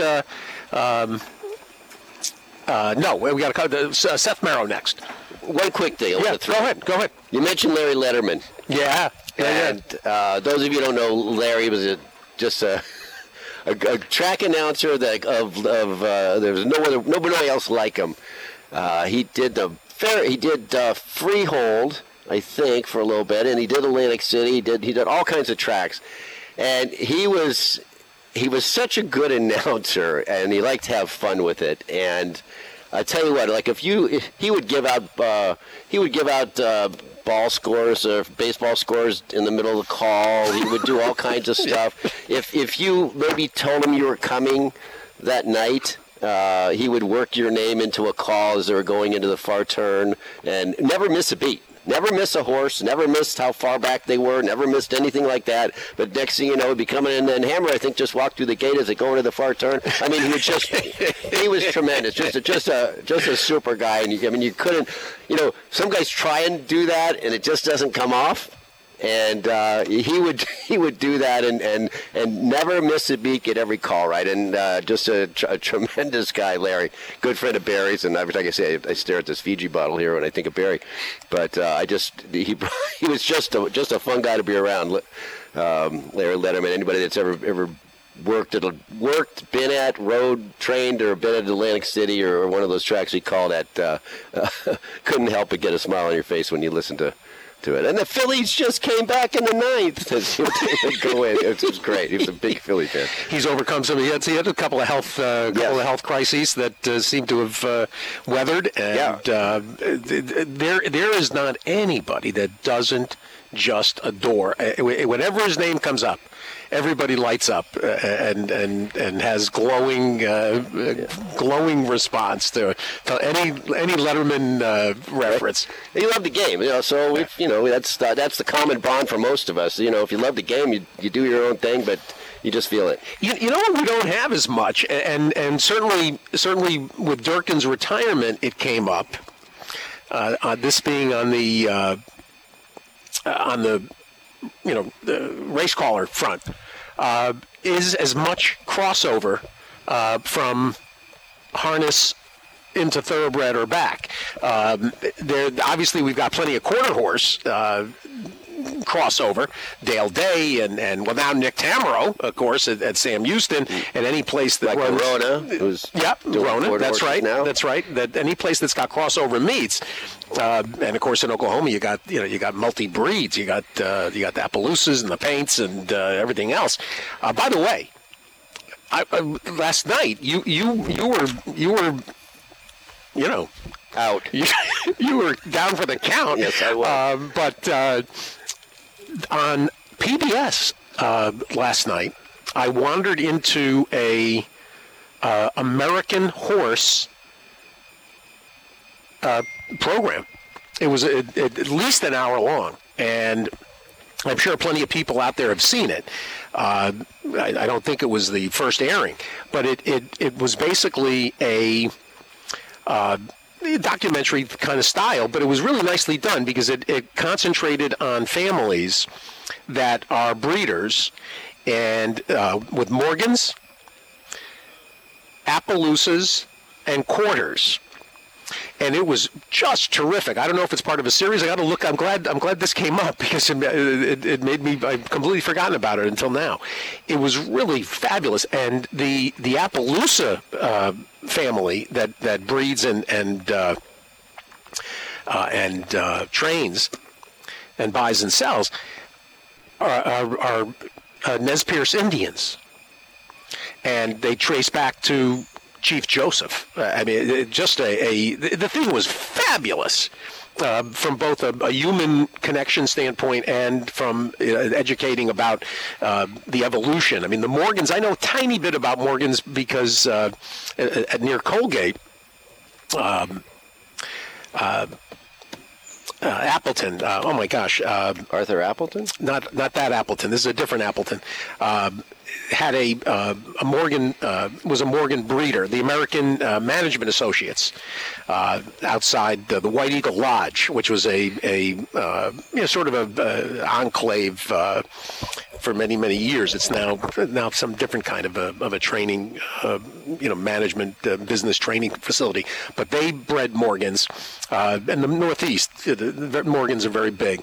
Speaker 6: got to cover Seth Merrow next.
Speaker 7: One quick thing.
Speaker 6: Yeah, go ahead.
Speaker 7: You mentioned Larry Letterman.
Speaker 6: Yeah.
Speaker 7: And those of you who don't know, Larry was just a track announcer there was nobody else like him. He did Freehold, I think, for a little bit, and he did Atlantic City. He did all kinds of tracks, and he was such a good announcer, and he liked to have fun with it. And I tell you what, like he would give out ball scores or baseball scores in the middle of the call. He would do all kinds of stuff. If you maybe told him you were coming that night, he would work your name into a call as they were going into the far turn, and never miss a beat. Never miss a horse, never missed how far back they were, never missed anything like that. But next thing you know, he'd be coming in, and Hammer, I think, just walked through the gate as they go into the far turn. I mean, he was tremendous, just a super guy. And you couldn't, some guys try and do that, and it just doesn't come off. And he would do that and never miss a beat at every call, right? And just a tremendous guy, Larry. Good friend of Barry's, and every time I say I stare at this Fiji bottle here when I think of Barry. But he was just a fun guy to be around. Larry Letterman. Anybody that's ever been at, rode, trained, or been at Atlantic City or one of those tracks we called at, couldn't help but get a smile on your face when you listen to it. And the Phillies just came back in the 9th. Go in. It was great. He was a big Philly fan.
Speaker 6: He's overcome some. He had a couple of health crises that seem to have weathered. And there is not anybody that doesn't just adore. Whenever his name comes up, everybody lights up and has glowing response to any Letterman reference.
Speaker 7: He loved the game, so that's the common bond for most of us. If you love the game, you do your own thing, but you just feel it.
Speaker 6: You know what we don't have as much, and certainly with Durkin's retirement, it came up. This being on the the race caller front, is as much crossover from harness into thoroughbred or back. Obviously, we've got plenty of quarter horse crossover. Dale Day and now Nick Tamero, of course, at Sam Houston, and any place that runs,
Speaker 7: Rona.
Speaker 6: That's right.
Speaker 7: Now.
Speaker 6: That's right. That any place that's got crossover meets. And of course, in Oklahoma, you got multi breeds. You got the Appaloosas and the Paints and everything else. By the way, last night you were
Speaker 7: out.
Speaker 6: You were down for the count.
Speaker 7: Yes, I was.
Speaker 6: But on PBS last night, I wandered into a American horse program. It was at least an hour long, and I'm sure plenty of people out there have seen it. I don't think it was the first airing, but it was basically a documentary kind of style, but it was really nicely done because it concentrated on families that are breeders and with Morgans, Appaloosas, and Quarters. And it was just terrific. I don't know if it's part of a series. I got to look. I'm glad this came up because it made me. I've completely forgotten about it until now. It was really fabulous. And the Appaloosa family that breeds and trains and buys and sells are Nez Perce Indians, and they trace back to Chief Joseph. I mean, the thing was fabulous from both a human connection standpoint and from educating about the evolution. I mean, the Morgans, I know a tiny bit about Morgans because near Colgate, Appleton. Oh my gosh,
Speaker 7: Arthur Appleton?
Speaker 6: Not that Appleton. This is a different Appleton. Had a Morgan was a Morgan breeder. The American Management Associates outside the White Eagle Lodge, which was a sort of a enclave for many years. It's now some different kind of a training, management business training facility. But they bred Morgans, and the Northeast, the Morgans are very big.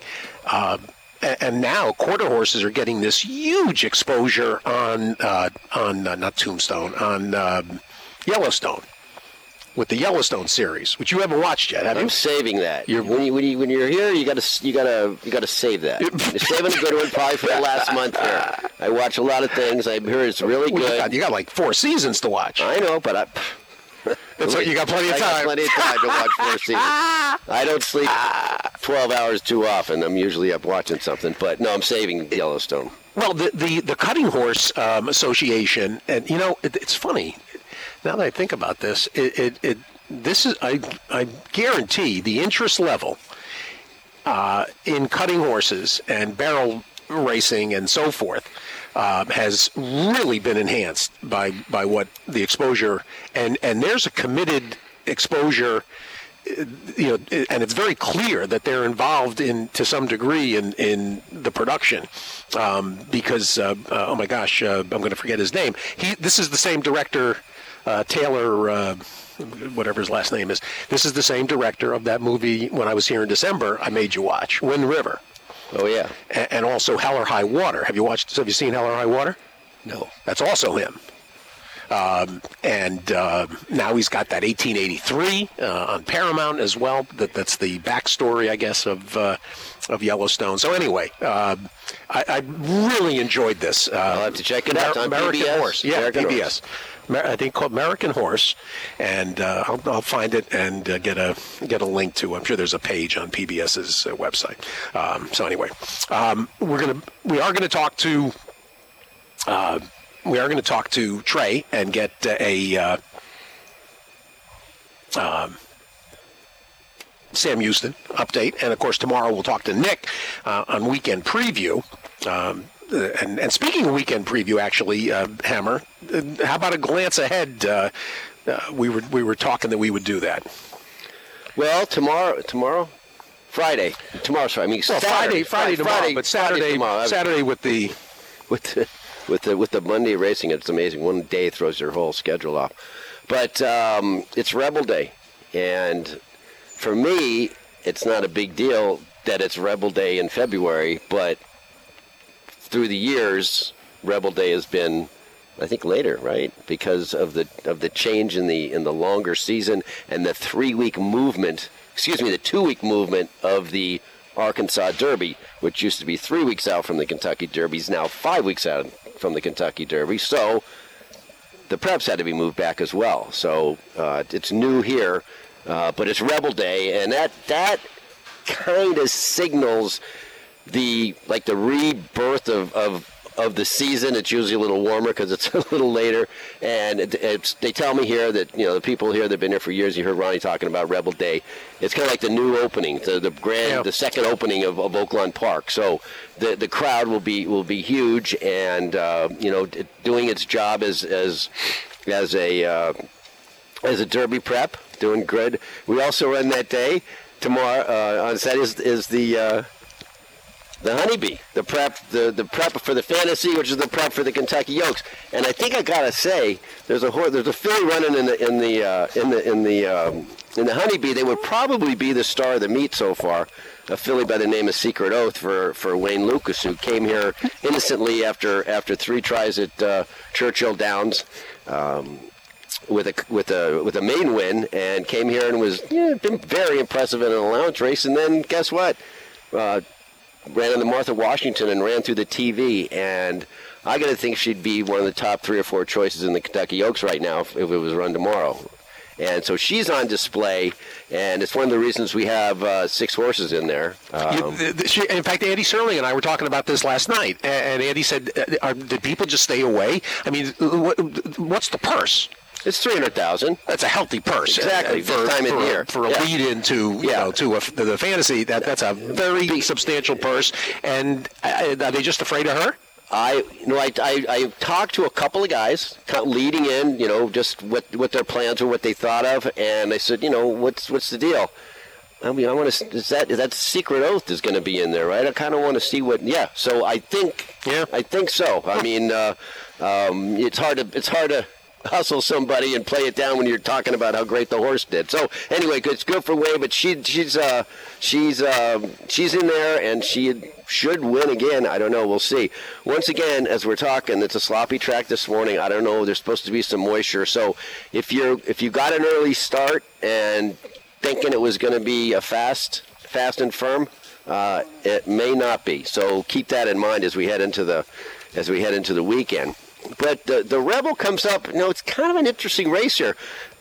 Speaker 6: And now quarter horses are getting this huge exposure on not Tombstone, on Yellowstone, with the Yellowstone series, which you haven't watched yet, have you?
Speaker 7: I'm saving that. When you're here, you gotta save that. You're saving a good one probably for the last month here. I watch a lot of things. I hear it's really good.
Speaker 6: You got like 4 seasons to watch.
Speaker 7: I know, but
Speaker 6: that's what you got plenty of time.
Speaker 7: I got plenty of time to watch 4 seasons. I don't sleep 12 hours too often. I'm usually up watching something, but no, I'm saving Yellowstone.
Speaker 6: Well, the Cutting Horse Association, and it's funny. Now that I think about this, this is I guarantee the interest level in cutting horses and barrel racing and so forth has really been enhanced by what the exposure and there's a committed exposure, and it's very clear that they're involved to some degree in the production because oh my gosh, I'm going to forget his name. This is the same director, Taylor. Whatever his last name is. This is the same director of that movie when I was here in December I made you watch, Wind River.
Speaker 7: Oh, yeah.
Speaker 6: And also Hell or High Water. Have you seen Hell or High Water?
Speaker 7: No.
Speaker 6: That's also him. And now he's got that 1883 on Paramount as well. That's the backstory, I guess, of Yellowstone. So anyway, I really enjoyed this.
Speaker 7: I'll have to check it out.
Speaker 6: American
Speaker 7: PBS?
Speaker 6: Horse. Yeah,
Speaker 7: American
Speaker 6: PBS.
Speaker 7: Horse.
Speaker 6: I think called American Horse, and I'll find it and get a link to. I'm sure there's a page on PBS's website. So anyway, we are gonna talk to Trey and get a Sam Houston update, and of course tomorrow we'll talk to Nick on Weekend Preview. And speaking of Weekend Preview, actually, Hammer, how about a glance ahead? We were talking that we would do that.
Speaker 7: Well, tomorrow, Friday. Tomorrow's Friday. I mean,
Speaker 6: Saturday, Friday tomorrow, but Saturday with
Speaker 7: the Monday racing. It's amazing. One day throws your whole schedule off. But it's Rebel Day, and for me, it's not a big deal that it's Rebel Day in February, but through the years, Rebel Day has been, I think, later, right? Because of the change in the longer season and the 2-week movement of the Arkansas Derby, which used to be 3 weeks out from the Kentucky Derby, is now 5 weeks out from the Kentucky Derby. So the preps had to be moved back as well. So it's new here, but it's Rebel Day, and that kind of signals the rebirth of of the season. It's usually a little warmer because it's a little later. And they tell me here that, the people here that have been here for years, you heard Ronnie talking about Rebel Day. It's kind of like the new opening, the second opening of Oaklawn Park. So the crowd will be huge, and doing its job as a Derby prep, doing good. We also run that day tomorrow on Saturday is the Honeybee, the prep for the Fantasy, which is the prep for the Kentucky Oaks. And I think I gotta say, there's a filly running in the Honeybee. They would probably be the star of the meet so far. A filly by the name of Secret Oath for Wayne Lucas, who came here innocently after 3 tries at Churchill Downs. With a main win, and came here and was been very impressive in an allowance race. And then guess what? Ran in the Martha Washington and ran through the TV. And I got to think she'd be one of the top 3 or 4 choices in the Kentucky Oaks right now if it was run tomorrow. And so she's on display, and it's one of the reasons we have 6 horses in there.
Speaker 6: In fact, Andy Serling and I were talking about this last night, and Andy said, did people just stay away? I mean, what's the purse?
Speaker 7: It's $300,000.
Speaker 6: That's a healthy purse.
Speaker 7: Exactly.
Speaker 6: For a lead into the Fantasy, that's a very substantial purse. And are they just afraid of her?
Speaker 7: I talked to a couple of guys leading in, just what their plans were, what they thought of, and I said, what's the deal? I mean, I want to. Is that Secret Oath is going to be in there, right? I kind of want to see what. Yeah. So I think so. I mean, it's hard to hustle somebody and play it down when you're talking about how great the horse did. So anyway, it's good for Way, but she's in there, and she should win again. I don't know. We'll see. Once again, as we're talking, it's a sloppy track this morning. I don't know. There's supposed to be some moisture. So if you got an early start and thinking it was going to be a fast and firm, it may not be. So keep that in mind as we head into the weekend. But the Rebel comes up. It's kind of an interesting race here.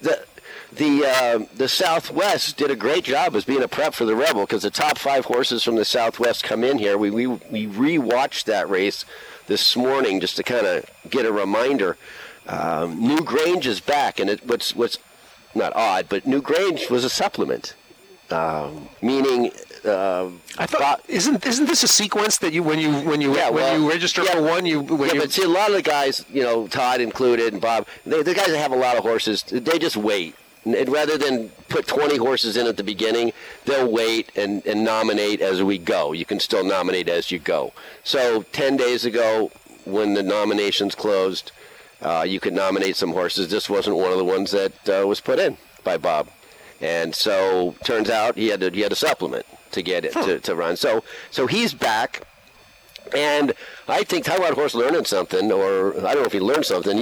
Speaker 7: The Southwest did a great job as being a prep for the Rebel because the top 5 horses from the Southwest come in here. We re-watched that race this morning just to kind of get a reminder. New Grange is back, and what's not odd, but New Grange was a supplement, meaning.
Speaker 6: I thought isn't this a sequence that when you register for one but
Speaker 7: see, a lot of the guys, Todd included and Bob, the guys that have a lot of horses, they just wait. And rather than put 20 horses in at the beginning, they'll wait and nominate as we go. You can still nominate as you go. So 10 days ago, when the nominations closed, you could nominate some horses. This wasn't one of the ones that was put in by Bob. And so turns out he had a supplement to get it to run. So he's back, and I think talk about horse learning something, or I don't know if he learned something.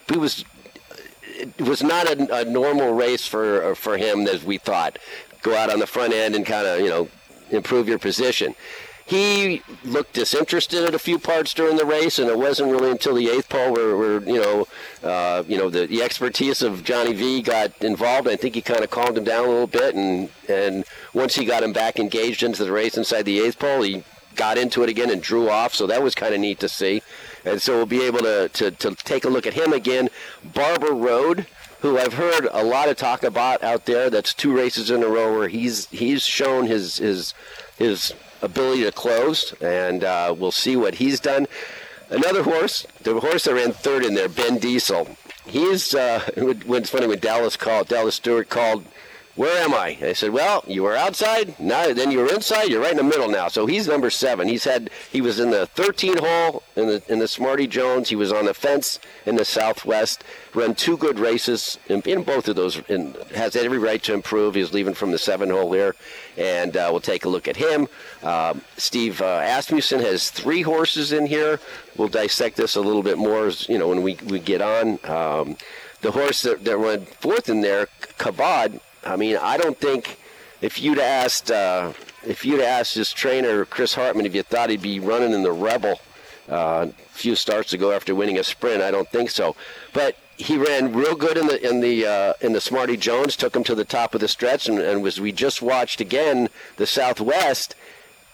Speaker 7: It was not a normal race for him as we thought. Go out on the front end and kind of improve your position. He looked disinterested at a few parts during the race, and it wasn't really until the 8th pole where the expertise of Johnny V got involved. I think he kind of calmed him down a little bit, and once he got him back engaged into the race inside the 8th pole, he got into it again and drew off. So that was kind of neat to see, and so we'll be able to take a look at him again. Barber Road, who I've heard a lot of talk about out there. That's 2 races in a row where he's shown his ability to close, and we'll see what he's done. Another horse, the horse that ran 3rd in there, Ben Diesel. He's it's funny when Dallas Stewart called, "Where am I?" I said, "Well, you were outside, now then you were inside, you're right in the middle now." So he's number 7. He was in the 13 hole in the Smarty Jones. He was on the fence in the Southwest. Run 2 good races in both of those, and has every right to improve. He's leaving from the 7 hole here, and we'll take a look at him. Steve Asmussen has 3 horses in here. We'll dissect this a little bit more when we get on. The horse that ran 4th in there, Kabod. I mean, I don't think if you'd asked his trainer Chris Hartman if you thought he'd be running in the Rebel a few starts ago after winning a sprint, I don't think so. But he ran real good in the Smarty Jones, took him to the top of the stretch, and as we just watched again the Southwest,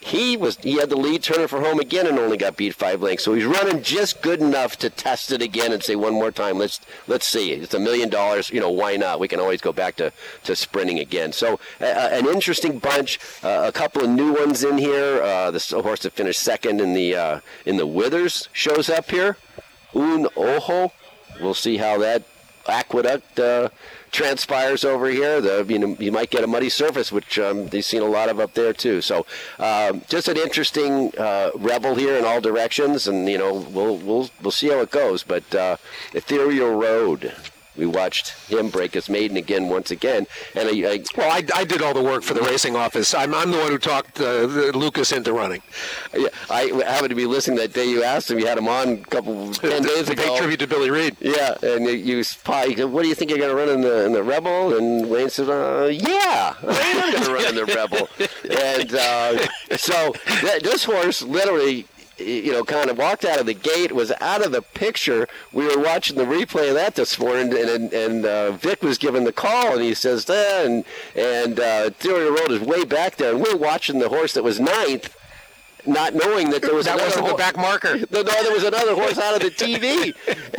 Speaker 7: he had the lead, Turner for home again, and only got beat 5 lengths. So he's running just good enough to test it again and say one more time, let's see. It's $1 million. Why not? We can always go back to sprinting again. So an interesting bunch. A couple of new ones in here. The horse that finished second in the Withers shows up here. Un Ojo. We'll see how that aqueduct transpires over here. You might get a muddy surface, which they've seen a lot of up there too. So just an interesting rebel here in all directions, and we'll see how it goes. But Ethereal Road. We watched him break his maiden again once again. And
Speaker 6: I did all the work for the racing office. I'm the one who talked Lucas into running.
Speaker 7: Yeah, I happened to be listening that day you asked him. You had him on 10 days ago.
Speaker 6: Pay tribute to Billy Reed.
Speaker 7: Yeah, and you said, what do you think you're going to run in the Rebel? And Wayne said, yeah, I am going to run in the Rebel. And so this horse literally, kind of walked out of the gate, was out of the picture. We were watching the replay of that this morning, and Vic was giving the call, and he says, and Ethereal Road is way back there, and we're watching the horse that was 9th, not knowing that there was
Speaker 6: that wasn't the back marker.
Speaker 7: No, there was another horse out of the TV,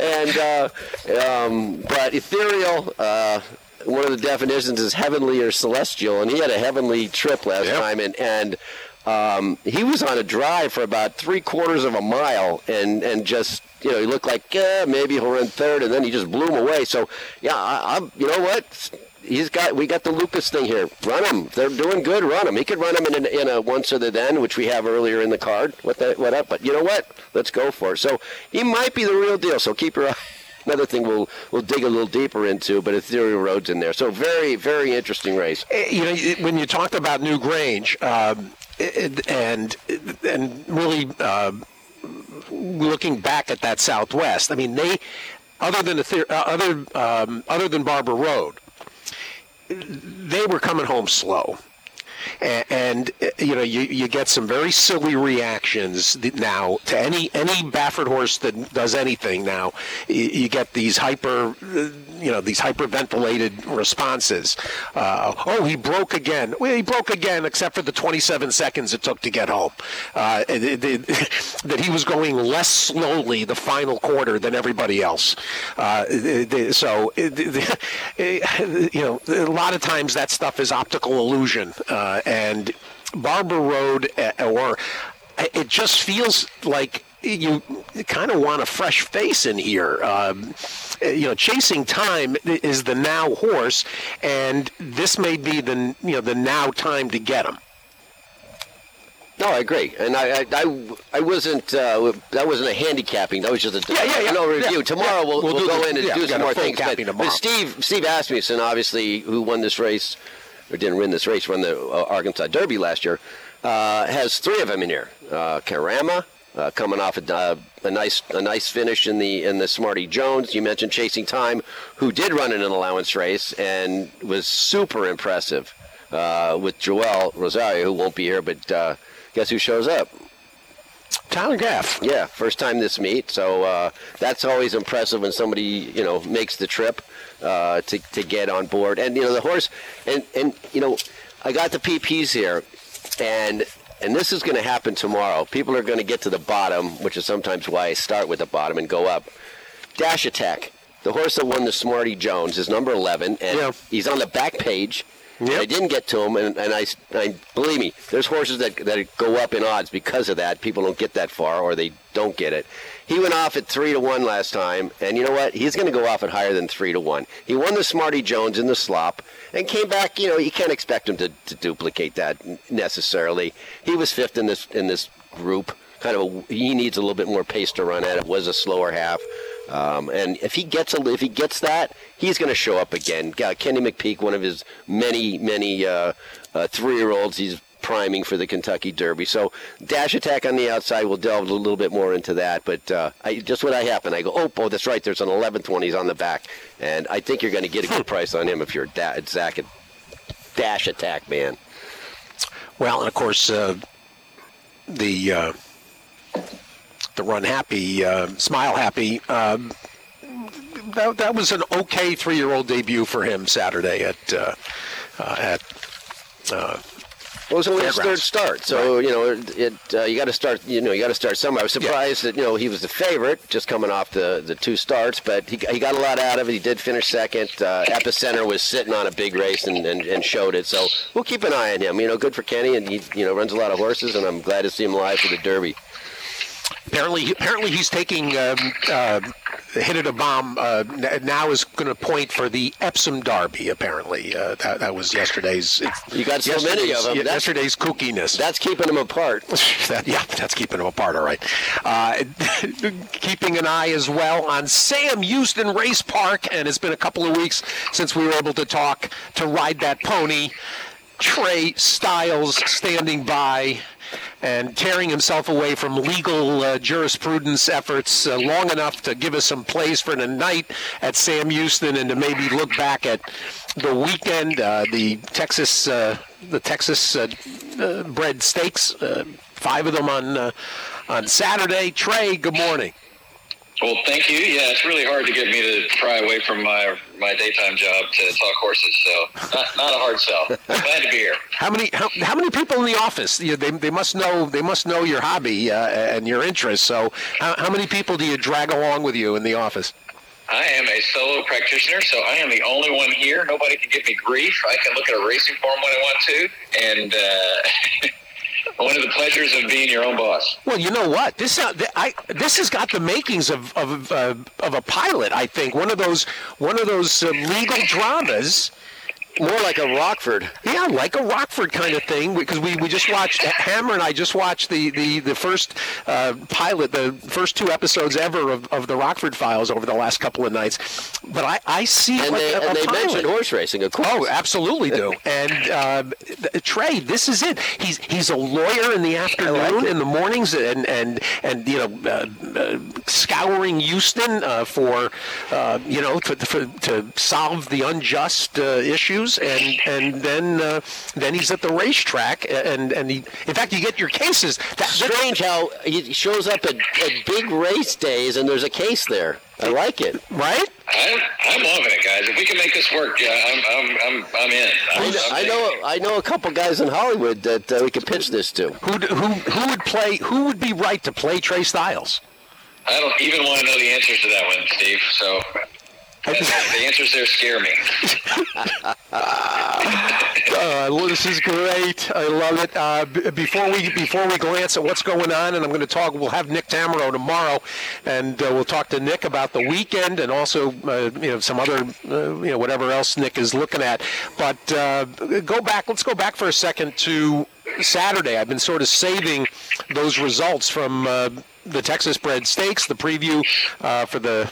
Speaker 7: but Ethereal. One of the definitions is heavenly or celestial, and he had a heavenly trip last time, and he was on a drive for about 3/4 of a mile, and just he looked like maybe he'll run third, and then he just blew him away. So I'm you know what? We got the Lucas thing here. Run him. If they're doing good, run him. He could run him in a once or the then, which we have earlier in the card. What up? But you know what? Let's go for it. So he might be the real deal. So keep your eye. Another thing we'll dig a little deeper into, but Ethereal Road's in there. So very, very interesting race.
Speaker 6: When you talked about New Grange and really looking back at that Southwest, I mean they other than Barber Road, they were coming home slow. And you get some very silly reactions now to any Baffert horse that does anything now. You get these hyperventilated responses. He broke again. Well, he broke again, except for the 27 seconds it took to get home. That he was going less slowly the final quarter than everybody else. So a lot of times that stuff is optical illusion. And Barber Road, it just feels like you kind of want a fresh face in here. Chasing Time is the now horse, and this may be the now time to get him.
Speaker 7: No, I agree, and I wasn't. That wasn't a handicapping. That was just a review. Tomorrow we'll go in and do some more things. But Steve Asmussen, obviously, who won this race. Or didn't win this race, won the Arkansas Derby last year, has 3 of them in here. Karama, coming off a nice finish in the Smarty Jones. You mentioned Chasing Time, who did run in an allowance race and was super impressive with Joel Rosario, who won't be here, but guess who shows up?
Speaker 6: Tyler Gaff.
Speaker 7: Yeah, first time this meet, so that's always impressive when somebody makes the trip to get on board. And the horse, and I got the PPs here, and this is going to happen tomorrow. People are going to get to the bottom, which is sometimes why I start with the bottom and go up. Dash Attack, the horse that won the Smarty Jones, is number 11, and he's on the back page. Yep. I didn't get to him, and I believe me, there's horses that go up in odds because of that. People don't get that far, or they don't get it. He went off at 3-1 last time, and you know what? He's going to go off at higher than 3-1. He won the Smarty Jones in the slop and came back. You can't expect him to duplicate that necessarily. He was 5th in this group. He needs a little bit more pace to run at. It was a slower half. And if he gets that, he's going to show up again. Kenny McPeak, one of his many 3-year-olds, he's priming for the Kentucky Derby. So Dash Attack on the outside, we'll delve a little bit more into that. But just what happened, I go, oh, that's right, there's an 11th one, he's on the back. And I think you're going to get a good price on him if you're Zach Dash Attack man.
Speaker 6: Well, and of course, the Run Happy, Smile Happy, that was an okay 3-year-old debut for him Saturday at
Speaker 7: Well, it was only his third start, so you got to start. You got to start somewhere. I was surprised that he was the favorite, just coming off the 2 starts, but he got a lot out of it. He did finish second. Epicenter was sitting on a big race and showed it. So we'll keep an eye on him. Good for Kenny, and he runs a lot of horses, and I'm glad to see him live for the Derby.
Speaker 6: Apparently he's taking Hit It a Bomb now is going to point for the Epsom Derby, apparently. That was yesterday's.
Speaker 7: You got so many of them.
Speaker 6: Yesterday's kookiness.
Speaker 7: That's keeping them apart.
Speaker 6: That's keeping them apart, all right. Keeping an eye as well on Sam Houston Race Park, and it's been a couple of weeks since we were able to talk to ride that pony. Trey Styles standing by and tearing himself away from legal jurisprudence efforts long enough to give us some plays for the night at Sam Houston and to maybe look back at the weekend, the Texas bred stakes, 5 of them on Saturday. Trey, good morning.
Speaker 4: Well, thank you. Yeah, it's really hard to get me to pry away from my daytime job to talk horses, so not a hard sell. Glad to be here.
Speaker 6: How many people in the office? They must know your hobby and your interests. So how many people do you drag along with you in the office?
Speaker 4: I am a solo practitioner, so I am the only one here. Nobody can give me grief. I can look at a racing form when I want to, and one of the pleasures of being your own boss.
Speaker 6: Well, you know what? This has got the makings of a pilot. I think one of those legal dramas.
Speaker 7: More like a Rockford.
Speaker 6: Yeah, like a Rockford kind of thing, because we just watched, Hammer and I just watched the first pilot, the first 2 episodes ever of the Rockford Files over the last couple of nights. But I see
Speaker 7: and
Speaker 6: like
Speaker 7: they,
Speaker 6: a
Speaker 7: and they
Speaker 6: pilot.
Speaker 7: mentioned horse racing, of course.
Speaker 6: Oh, absolutely do. And Trey, this is it. He's a lawyer in the afternoon, in the mornings, and scouring Houston to solve the unjust issues. And then he's at the racetrack, and he, in fact, you get your cases.
Speaker 7: That's strange how he shows up at big race days, and there's a case there. I like it.
Speaker 6: Right?
Speaker 4: I'm loving it, guys. If we can make this work, I'm in.
Speaker 7: I know a couple guys in Hollywood that we could pitch this to.
Speaker 6: Who would be right to play Trey Styles?
Speaker 4: I don't even want to know the answers to that one, Steve. So. The answers there scare me.
Speaker 6: This is great. I love it. Before we glance at what's going on, and I'm going to talk. We'll have Nick Tamero tomorrow, and we'll talk to Nick about the weekend and also some other whatever else Nick is looking at. But let's go back for a second to Saturday. I've been sort of saving those results from the Texas bred stakes, the preview for the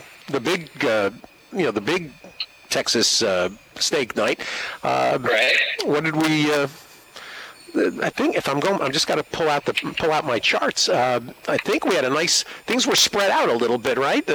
Speaker 6: big Texas stake night.
Speaker 4: Right.
Speaker 6: What did we? I think I'm just got to pull out my charts. I think we had things were spread out a little bit, right?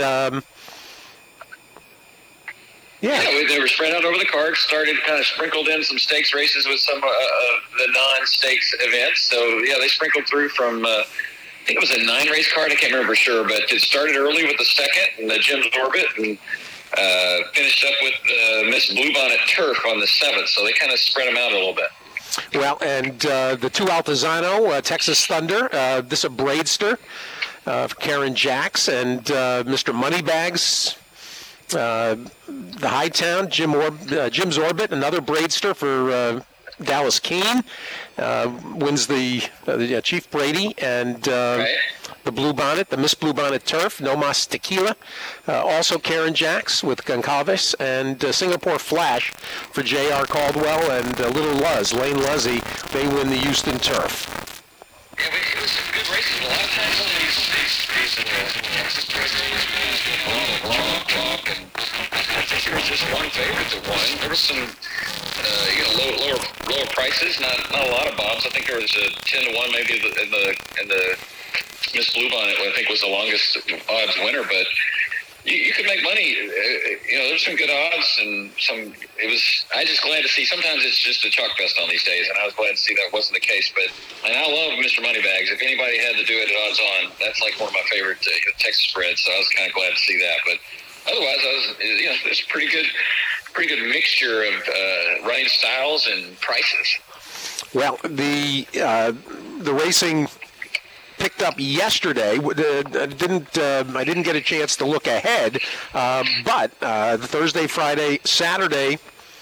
Speaker 4: Yeah, they were spread out over the card. Started kind of sprinkled in some stakes races with some of the non-stakes events. So yeah, they sprinkled through from. I think it was a 9-race card. I can't remember for sure, but it started early with the second and the Jim's Orbit, and finished up with Miss Bluebonnet Turf on the 7th. So they kind of spread them out a little bit.
Speaker 6: Well, and the 2 Altazano, Texas Thunder, this a Braidster for Karen Jacks, and Mr. Moneybags, the Hightown, Jim's Orbit, another Braidster for Dallas Keene, wins the Chief Brady, and the Bluebonnet, the Miss Bluebonnet Turf, No Mas Tequila, also Karen Jacks with Goncalves, and Singapore Flash for J.R. Caldwell, and Little Luz, Lane Luzzy, they win the Houston Turf.
Speaker 4: Yeah, it was some good races. A lot of times on these Texas presidents, and I think there was just one favorite that won. There was some lower prices, not a lot of bobs. I think there was a 10-1 maybe in the Miss Bluebonnet, I think was the longest odds winner, but you could make money. There's some good odds, and I just glad to see. Sometimes it's just a chalk fest on these days, and I was glad to see that wasn't the case. And I love Mr. Moneybags. If anybody had to do it at odds on, that's like one of my favorite Texas spreads. So I was kind of glad to see that. But otherwise, there's a pretty good mixture of running styles and prices.
Speaker 6: Well, the racing picked up yesterday. I didn't get a chance to look ahead, but Thursday, Friday, Saturday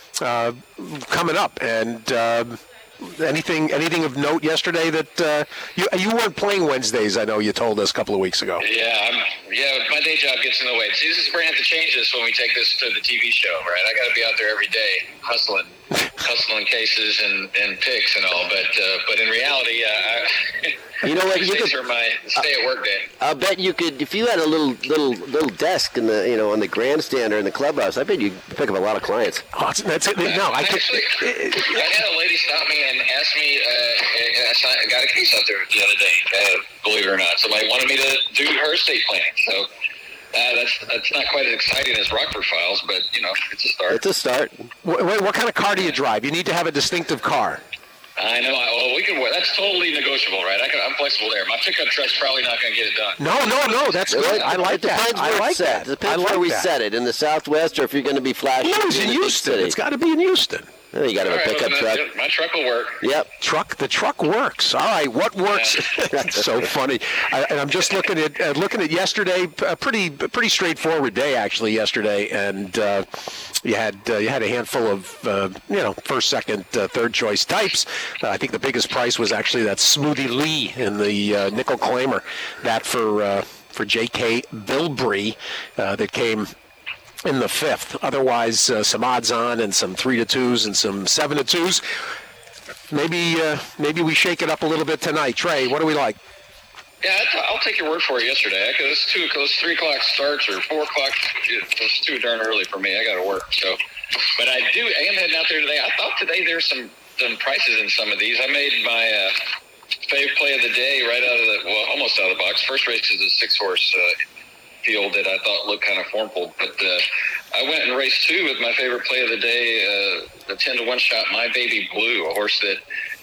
Speaker 6: coming up, and anything of note yesterday that you weren't playing Wednesdays? I know you told us a couple of weeks ago.
Speaker 4: Yeah, my day job gets in the way. See, this is we're gonna have to change this when we take this to the TV show, right? I got to be out there every day hustling cases and picks and all. But in reality,
Speaker 7: you know what?
Speaker 4: Wednesdays are my stay-at-work day.
Speaker 7: I'll bet you could, if you had a little desk in the on the grandstand or in the clubhouse. I bet you'd pick up a lot of clients.
Speaker 6: Oh, that's it. No, I
Speaker 4: had a lady stop me and ask me. I got a case out there the other day. Believe it or not, somebody wanted me to do her estate planning. So that's not quite as exciting as Rockford Files, but it's a start.
Speaker 7: It's a start.
Speaker 6: What kind of car do you drive? You need to have a distinctive car.
Speaker 4: I know. We can. That's totally negotiable, right? I'm flexible there. My pickup truck's probably not going to get it done.
Speaker 6: No. That's good. I like that. I like that.
Speaker 7: It depends where we set it, in the Southwest, or if you're going to be flashing.
Speaker 6: No, it's in Houston. It's got to be in Houston.
Speaker 7: Oh, you got to have a pickup truck.
Speaker 4: My truck will work.
Speaker 7: Yep.
Speaker 6: The truck works. All right. What works? That's so funny. And I'm just looking at yesterday. A pretty straightforward day actually yesterday, and you had a handful of first, second, third choice types. I think the biggest price was actually that Smoothie Lee in the nickel claimer. That for J.K. Bilbrey that came in the fifth. Otherwise, some odds on and some 3-2s and some 7-2s. Maybe we shake it up a little bit tonight. Trey, what do we like?
Speaker 4: Yeah, I'll take your word for it yesterday. Those 3 o'clock starts or 4 o'clock, it was too darn early for me. I got to work. So, but I am heading out there today. I thought today there's some prices in some of these. I made my fave play of the day almost out of the box. First race is a 6-horse field that I thought looked kind of formful, but I went in race 2 with my favorite play of the day, the 10-1 shot, My Baby Blue, a horse that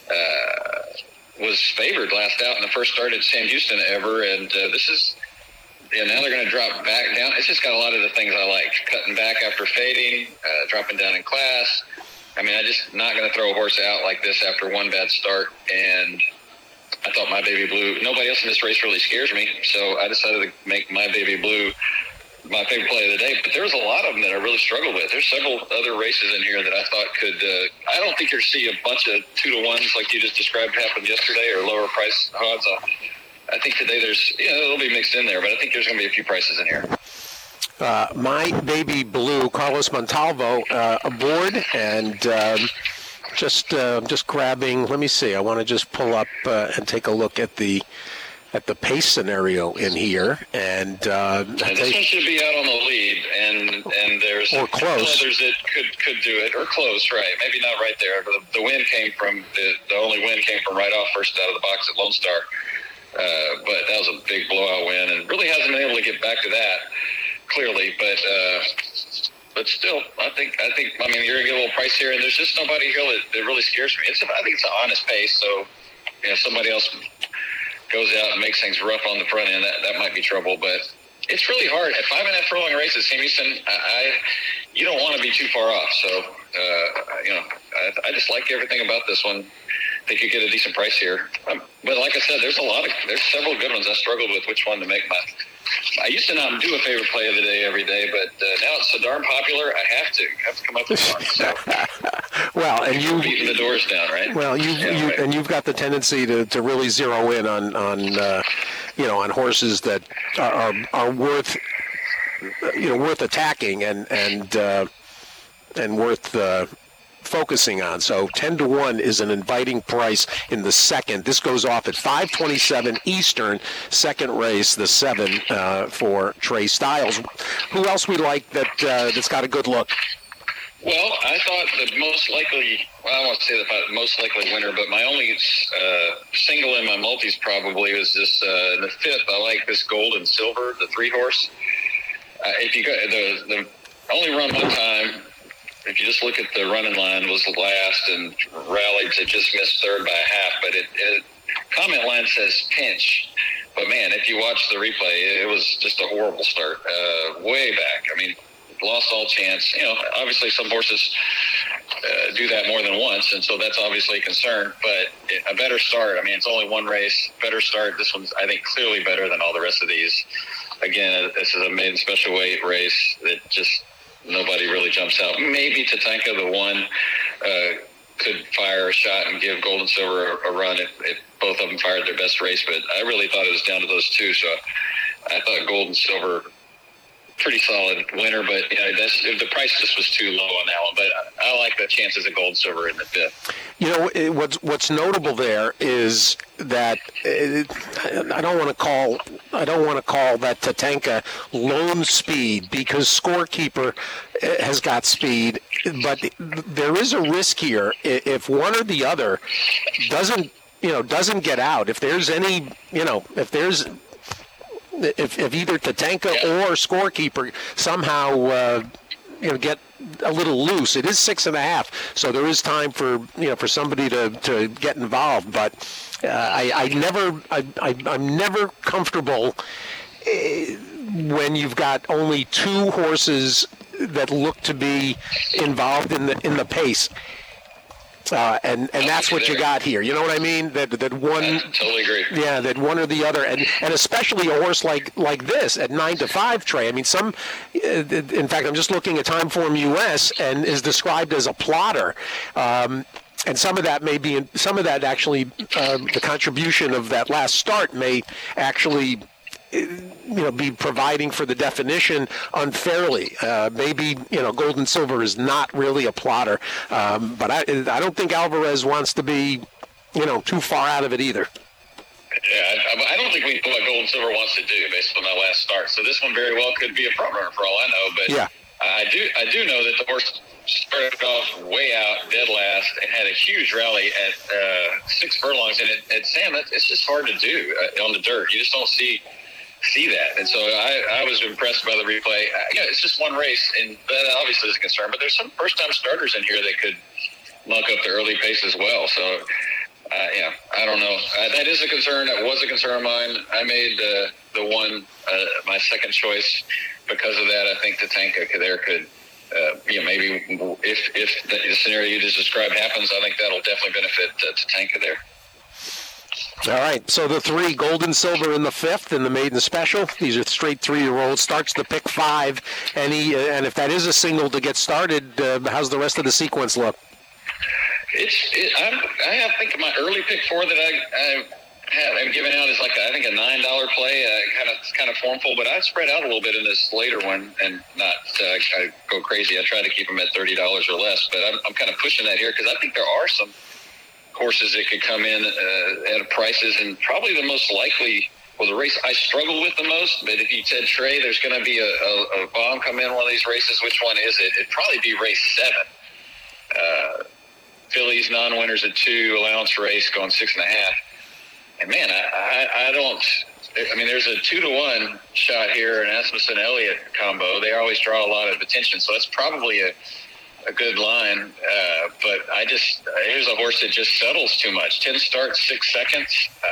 Speaker 4: was favored last out in the first start at Sam Houston ever, and this is now they're going to drop back down. It's just got a lot of the things I like, cutting back after fading, dropping down in class. I mean, I'm just not going to throw a horse out like this after one bad start, and I thought My Baby Blue, nobody else in this race really scares me, so I decided to make My Baby Blue my favorite play of the day. But there's a lot of them that I really struggled with. There's several other races in here that I thought could, I don't think you'll see a bunch of 2-1s like you just described happened yesterday, or lower price odds. I think today it'll be mixed in there, but I think there's going to be a few prices in here.
Speaker 6: My Baby Blue, Carlos Montalvo aboard, and just grabbing. Let me see. I want to just pull up and take a look at the pace scenario in here, and
Speaker 4: this one should be out on the lead, and there's
Speaker 6: or close.
Speaker 4: Others that could do it, or close, right? Maybe not right there, but the win came from the only win came from right off first out of the box at Lone Star, but that was a big blowout win, and really hasn't been able to get back to that clearly, but still, I think you're gonna get a little price here, and there's just nobody here that really scares me. I think it's an honest pace, so somebody else goes out and makes things rough on the front end, that might be trouble. But it's really hard at 5.5 furlong races. Sam Houston, you don't want to be too far off. So I just like everything about this one. I think you get a decent price here. But like I said, there's several good ones. I struggled with which one to make I used to not do a favorite play of the day every day, but now it's so darn popular, I have to come up with one. So,
Speaker 6: well, and you
Speaker 4: beating the doors down, right?
Speaker 6: Well, you've got the tendency to really zero in on horses that are worth attacking and worth focusing on. So 10-1 is an inviting price in the second. This goes off at 5:27 Eastern. Second race, the 7 for Trey Styles. Who else we like that's got a good look?
Speaker 4: Well, I thought the most likely, I won't say the most likely winner, but my only single in my multis probably was this, the 5th. I like this Gold and Silver, the 3-horse. If you got the only run one time, if you just look at the running line, was the last and rallied to just miss third by a half. But it comment line says pinch. But, man, if you watch the replay, it was just a horrible start. Way back. I mean, lost all chance. Obviously some horses do that more than once, and so that's obviously a concern. But a better start. I mean, it's only one race. Better start. This one's, I think, clearly better than all the rest of these. Again, this is a maiden special weight race that just nobody really jumps out. Maybe Tatanka, the one, could fire a shot and give Gold and Silver a run if both of them fired their best race. But I really thought it was down to those two. So I thought Gold and Silver, pretty solid winner, but the price just was too low on that one. But I like the chances of Gold and Silver in the fifth.
Speaker 6: You know, what's notable there is that I don't want to call that Tatanka lone speed, because Scorekeeper has got speed, but there is a risk here if one or the other doesn't get out. If there's any, if either Tatanka or Scorekeeper somehow get a little loose, it is 6.5, so there is time for somebody to get involved. But I'm never comfortable when you've got only two horses that look to be involved in the pace. And that's what you got here. You know what I mean? That one.
Speaker 4: I totally agree.
Speaker 6: Yeah, that one or the other, and especially a horse like this at 9-5, Trey. I mean, in fact, I'm just looking at Timeform US, and is described as a plotter. And some of that actually, the contribution of that last start may actually, be providing for the definition unfairly. Maybe, Gold and Silver is not really a plotter, but I don't think Alvarez wants to be, too far out of it either.
Speaker 4: Yeah, I don't think we know what Gold and Silver wants to do based on that last start. So this one very well could be a front runner for all I know. But yeah, I do know that the horse started off way out, dead last, and had a huge rally at 6 furlongs. And at Sam, it's just hard to do on the dirt. You just don't see that. And so I was impressed by the replay. It's just one race, and that obviously is a concern, but there's some first-time starters in here that could muck up the early pace as well. So, I don't know. That is a concern. That was a concern of mine. I made the one my second choice because of that. I think Tatanka could maybe if the scenario you just described happens, I think that'll definitely benefit Tatanka there.
Speaker 6: All right, so the 3, Gold and Silver in the 5th in the maiden special. These are straight 3-year-olds. Starts the pick 5. And if that is a single to get started, how's the rest of the sequence look?
Speaker 4: I think my early pick 4 that I'm giving out is I think a $9 play. Kind of formful, but I spread out a little bit in this later one and not kind of go crazy. I try to keep them at $30 or less, but I'm kind of pushing that here because I think there are some horses that could come in at prices, and probably the most likely, the race I struggle with the most, but if you said, Trey, there's going to be a bomb come in one of these races, which one is it? It'd probably be race 7. Phillies non-winners at 2, allowance race going 6.5. And man, there's a 2-1 shot here, an Asmussen Elliott combo. They always draw a lot of attention, so that's probably a good line, but here's a horse that just settles too much. 10 starts, 6 seconds.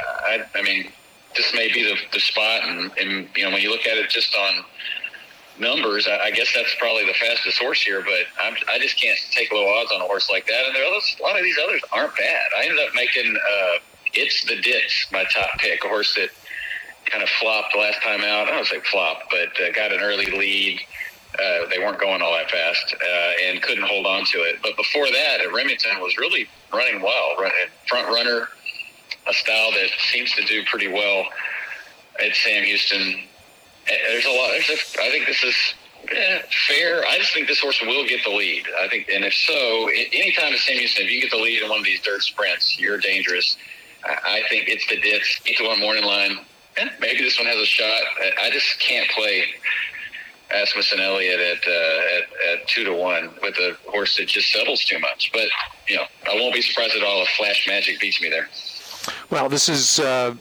Speaker 4: This may be the spot, and when you look at it just on numbers, I guess that's probably the fastest horse here, but I just can't take low odds on a horse like that, and a lot of these others aren't bad. I ended up making It's the Ditch my top pick, a horse that kind of flopped last time out. I don't say flopped, but got an early lead. They weren't going all that fast and couldn't hold on to it. But before that, at Remington was really running well. Front runner, a style that seems to do pretty well at Sam Houston. There's a lot. I think this is fair. I just think this horse will get the lead. I think, and if so, anytime at Sam Houston, if you get the lead in one of these dirt sprints, you're dangerous. I think It's the Ditch, 8-1 morning line. Maybe this one has a shot. I just can't play Asmussen Elliott at 2-1 with a horse that just settles too much. But I won't be surprised at all if Flash Magic beats me there. Well,
Speaker 6: this is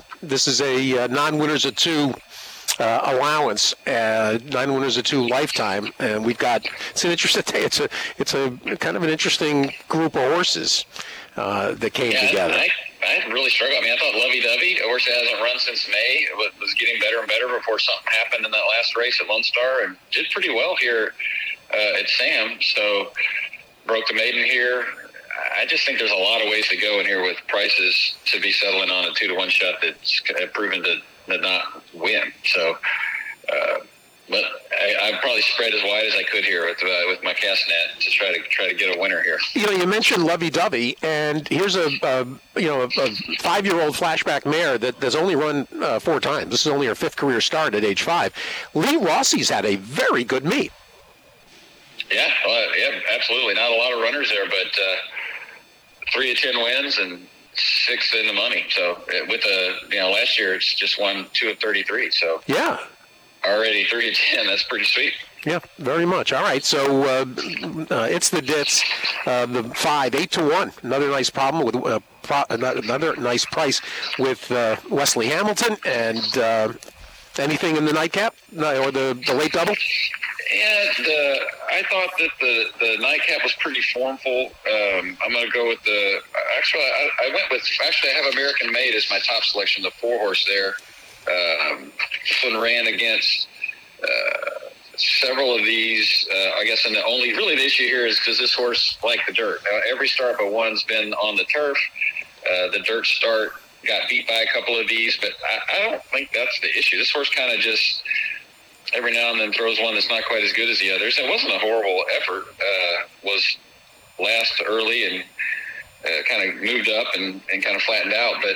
Speaker 6: a non-winners at 2 allowance, 9 winners at 2 lifetime, and we've got. It's an interesting. It's a kind of an interesting group of horses that came together.
Speaker 4: I really struggled. I thought Lovey Dovey, a horse that hasn't run since May, was getting better and better before something happened in that last race at Lone Star, and did pretty well here at Sam. So broke the maiden here. I just think there's a lot of ways to go in here with prices to be settling on a 2-to-1 shot that's proven to not win. So, but I probably spread as wide as I could here with my cast net to try to get a winner here.
Speaker 6: You mentioned Lovey Dovey, and here's a 5-year-old flashback mare that's only run 4 times. This is only her 5th career start at age 5. Lee Rossi's had a very good meet.
Speaker 4: Yeah, absolutely. Not a lot of runners there, but 3 of 10 wins and 6 in the money. So with last year it's just won 2 of 33. So
Speaker 6: yeah,
Speaker 4: already 3 of 10. That's pretty sweet.
Speaker 6: Yeah, very much. All right, so it's the Dits, the 5, 8-1. Another nice problem with another nice price with Wesley Hamilton. And anything in the nightcap or the late double?
Speaker 4: Yeah, I thought that the nightcap was pretty formful. I'm going to go with I went with, I have American Made as my top selection, the 4-horse there. This one ran against several of these, I guess, and the issue here is, does this horse like the dirt? Every start but one's been on the turf. The dirt start got beat by a couple of these, but I don't think that's the issue. This horse kind of just every now and then throws one that's not quite as good as the others. It wasn't a horrible effort. Was last early and kind of moved up and kind of flattened out. But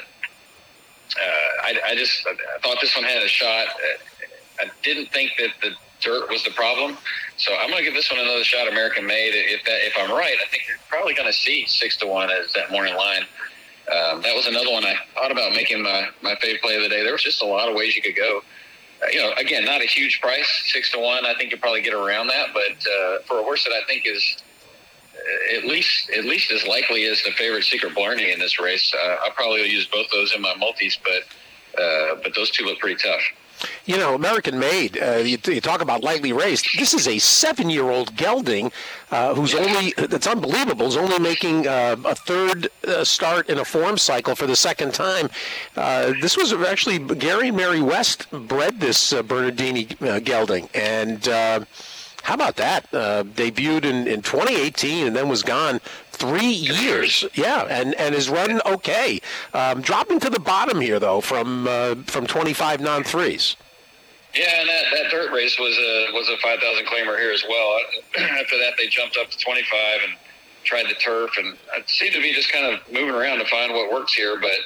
Speaker 4: I thought this one had a shot. I didn't think that the dirt was the problem. So I'm going to give this one another shot, American Made. If I'm right, I think you're probably going to see 6-1 as that morning line. That was another one I thought about making my fave play of the day. There was just a lot of ways you could go. Again, not a huge price, 6-1. I think you'll probably get around that. But for a horse that I think is at least as likely as the favorite Secret Blarney in this race, I'll probably use both those in my multis. But those two look pretty tough.
Speaker 6: American Made, you talk about lightly raced. This is a 7-year-old gelding that's unbelievable, is only making a 3rd start in a form cycle for the 2nd time. This was actually Gary and Mary West bred this Bernardini gelding. And how about that? Debuted in 2018 and then was gone 3 years. Yeah, and has run okay. Dropping to the bottom here, though, from 25 non-3s.
Speaker 4: Yeah, and that dirt race was a 5,000 claimer here as well. After that, they jumped up to 25 and tried the turf, and it seemed to be just kind of moving around to find what works here. But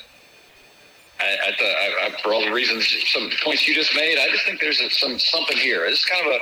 Speaker 4: I thought, for all the reasons, some points you just made, I just think there's something here. It's kind of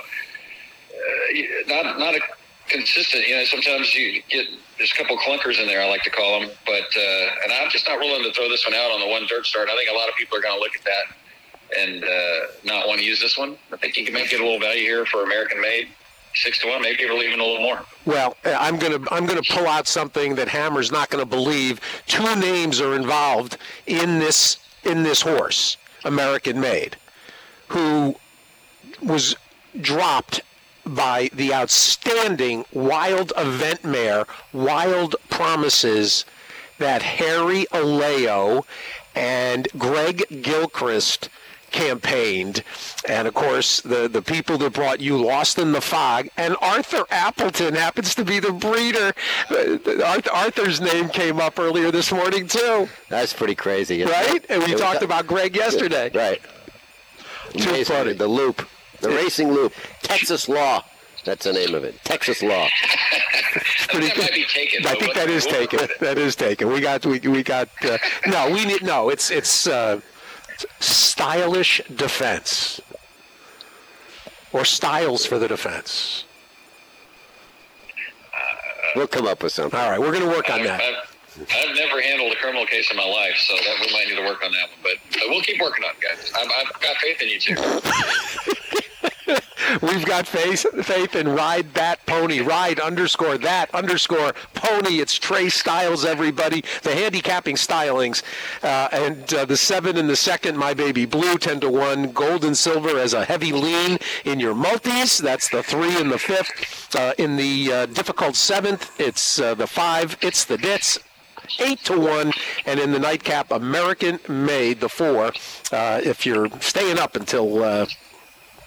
Speaker 4: not a consistent. Sometimes you get there's a couple clunkers in there, I like to call them. But and I'm just not willing to throw this one out on the one dirt start. I think a lot of people are going to look at that and not want to use this one. I think you can make it a little value here for American Made, 6-1, maybe even a little more.
Speaker 6: Well, I'm gonna pull out something that Hammer's not going to believe. 2 names are involved in this horse, American Made, who was dropped by the outstanding Wild Event mare, Wild Promises, that Harry Aleo and Greg Gilchrist campaigned. And of course the people that brought You Lost in the Fog, and Arthur Appleton happens to be the breeder. Arthur's name came up earlier this morning too.
Speaker 7: That's pretty crazy,
Speaker 6: right? And we talked about Greg yesterday.
Speaker 7: Right.
Speaker 6: Too funny.
Speaker 7: The Loop, the Racing Loop, Texas Law. That's the name of it. Texas Law.
Speaker 4: That might be taken.
Speaker 6: I think that is taken. That is taken. We got. It's Stylish Defense, or Styles for the Defense.
Speaker 7: We'll come up with something.
Speaker 6: All right, we're going to work on that.
Speaker 4: I've never handled a criminal case in my life, so that we might need to work on that one. But we'll keep working on it, guys. I've got faith in you too.
Speaker 6: We've got faith in Ride That Pony. Ride _that_pony. It's Trey Styles, everybody. The handicapping stylings. And the 7 in the 2nd, My Baby Blue, 10-1. Gold and Silver as a heavy lean in your multis. That's the 3 in the 5th. In the difficult 7th, it's the 5. It's the Dits. 8-1, and in the nightcap, American Made, the 4. If you're staying up until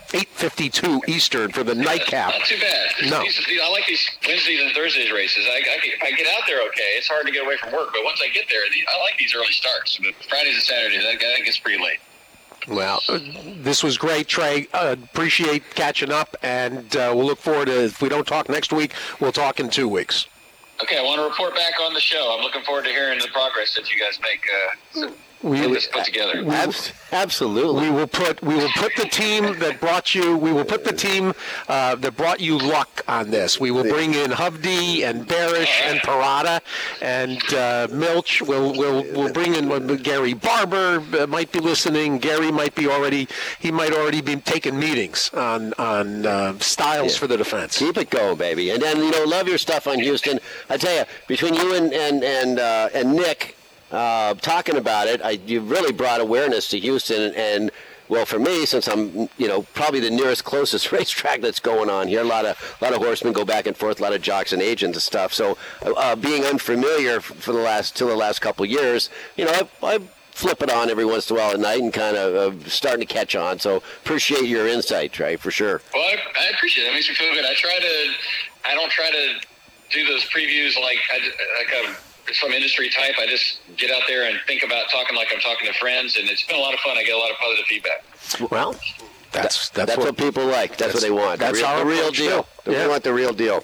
Speaker 6: 8:52 Eastern for the nightcap.
Speaker 4: Not too bad.
Speaker 6: No.
Speaker 4: I like these Wednesdays and Thursdays races. If I get out there, okay, it's hard to get away from work, but once I get there, I like these early starts. But Fridays and Saturdays, that gets pretty late.
Speaker 6: Well, this was great, Trey. Appreciate catching up, and we'll look forward to, if we don't talk next week, we'll talk in 2 weeks.
Speaker 4: Okay, I want to report back on the show. I'm looking forward to hearing the progress that you guys make. Get this put together.
Speaker 7: Absolutely.
Speaker 6: We will put the team that brought you. We will put the team that brought you luck on this. We will bring in Hovde and Barish and Parada and Milch. We'll bring in Gary Barber. Might be listening. Gary might already be taking meetings on styles for the defense.
Speaker 7: Keep it going, baby. And then love your stuff on Houston. I tell you, between you and Nick. Talking about it, you've really brought awareness to Houston, and well, for me, since I'm probably the nearest closest racetrack that's going on here, a lot of horsemen go back and forth, a lot of jocks and agents and stuff. So being unfamiliar for the last couple of years, I flip it on every once in a while at night and kind of starting to catch on. So appreciate your insight, Trey, for sure.
Speaker 4: Well, I appreciate it. It makes me feel good. I don't try to do those previews like some industry type. I just get out there and think about talking like I'm talking to friends, and it's been a lot of fun. I get a lot of positive feedback.
Speaker 6: Well, that's
Speaker 7: what people like. That's what they want.
Speaker 6: That's
Speaker 7: the real deal. They want the real deal.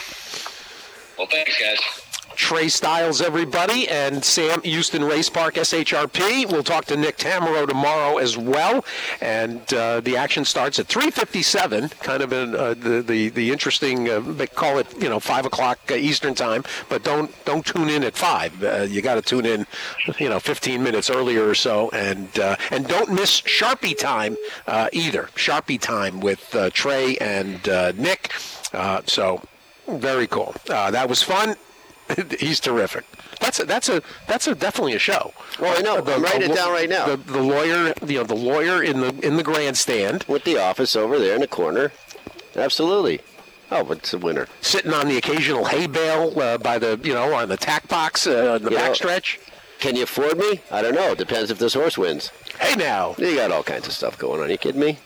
Speaker 4: Well, thanks, guys.
Speaker 6: Trey Styles, everybody, and Sam, Houston Race Park, SHRP. We'll talk to Nick Tamaro tomorrow as well, and the action starts at 3:57. Kind of the interesting. They call it 5 o'clock Eastern time, but don't tune in at 5. You got to tune in 15 minutes earlier or so, and don't miss Sharpie time either. Sharpie time with Trey and Nick. So very cool. That was fun. He's terrific. That's definitely a show.
Speaker 7: Well, I know. I'm writing it down right now.
Speaker 6: The lawyer in the grandstand
Speaker 7: with the office over there in the corner. Absolutely. Oh, but it's a winner.
Speaker 6: Sitting on the occasional hay bale by the on the tack box on the backstretch.
Speaker 7: Can you afford me? I don't know. It depends if this horse wins.
Speaker 6: Hey now,
Speaker 7: you got all kinds of stuff going on. Are you kidding me?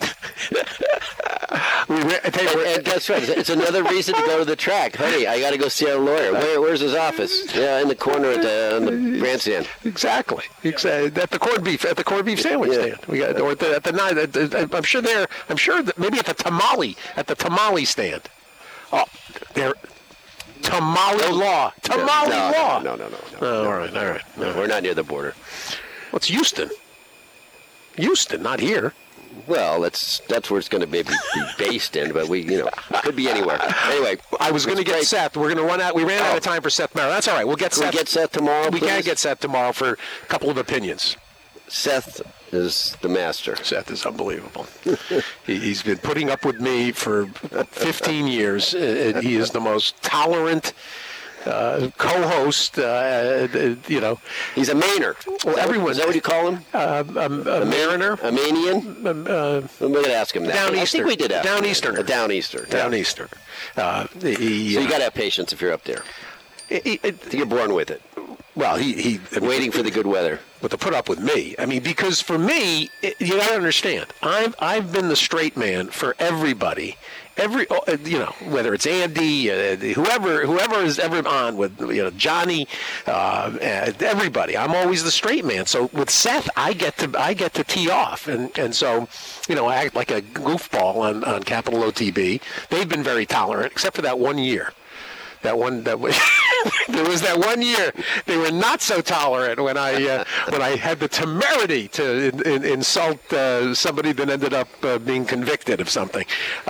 Speaker 7: And guess what? It's another reason to go to the track. Honey, I got to go see our lawyer. Where's his office? Yeah, in the corner on the grandstand.
Speaker 6: Exactly. At the corned beef sandwich stand. We got at the night. I'm sure that maybe at the tamale stand. Oh, there. Tamale law. Law.
Speaker 7: No.
Speaker 6: All right.
Speaker 7: No, we're not near the border.
Speaker 6: Well, it's Houston. Houston, not here.
Speaker 7: Well, that's where it's going to be based in, but it could be anywhere. Anyway,
Speaker 6: I was going to get Seth. We're going to run out. We ran out of time for Seth Merrill. That's all right. We'll get Seth.
Speaker 7: We get Seth tomorrow.
Speaker 6: We can get Seth tomorrow for a couple of opinions.
Speaker 7: Seth is the master.
Speaker 6: Seth is unbelievable. He's been putting up with me for 15 years. He is the most tolerant co-host,
Speaker 7: He's a Mainer.
Speaker 6: Well, everyone.
Speaker 7: Is that what you call him?
Speaker 6: A Mariner?
Speaker 7: A Manian? We're going to ask him that.
Speaker 6: Downeaster.
Speaker 7: I think we did ask
Speaker 6: Downeaster.
Speaker 7: A Downeaster.
Speaker 6: Downeaster.
Speaker 7: So you got to have patience if you're up there. You're born with it.
Speaker 6: Well, he
Speaker 7: waiting for the good weather.
Speaker 6: But to put up with me, I mean, because for me, you got to understand, I've been the straight man for everybody. Whether it's Andy, whoever is ever on with, Johnny, everybody. I'm always the straight man. So with Seth, I get to tee off, and so, I act like a goofball on Capital OTB. They've been very tolerant, except for that one year. There was that 1 year they were not so tolerant when I had the temerity to insult somebody that ended up being convicted of something.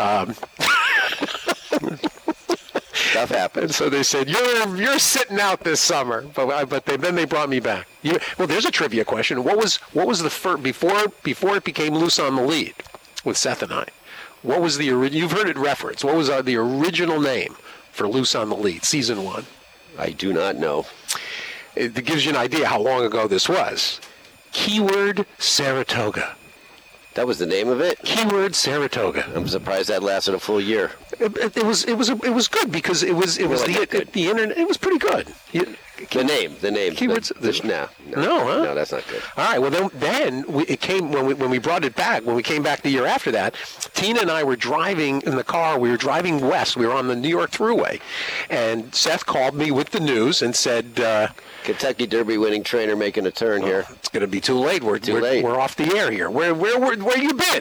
Speaker 7: Stuff happens.
Speaker 6: So they said you're sitting out this summer, but then they brought me back. Well, there's a trivia question. What was the first before it became Loose on the Lead with Seth and I? What was the original? You've heard it referenced. What was the original name for Loose on the Lead, season 1?
Speaker 7: I do not know.
Speaker 6: It gives you an idea how long ago this was. Keyword Saratoga.
Speaker 7: That was the name of it?
Speaker 6: Keyword Saratoga.
Speaker 7: I'm surprised that lasted a full year.
Speaker 6: It was good because it was the internet. It was pretty good.
Speaker 7: The name.
Speaker 6: Keywords.
Speaker 7: No,
Speaker 6: huh?
Speaker 7: No, that's not good.
Speaker 6: All right. Well, then it came when we brought it back. When we came back the year after that, Tina and I were driving in the car. We were driving west. We were on the New York Thruway, and Seth called me with the news and said,
Speaker 7: Kentucky Derby winning trainer making a turn here.
Speaker 6: It's going to be too late. We're
Speaker 7: late.
Speaker 6: We're off the air here. Where you been?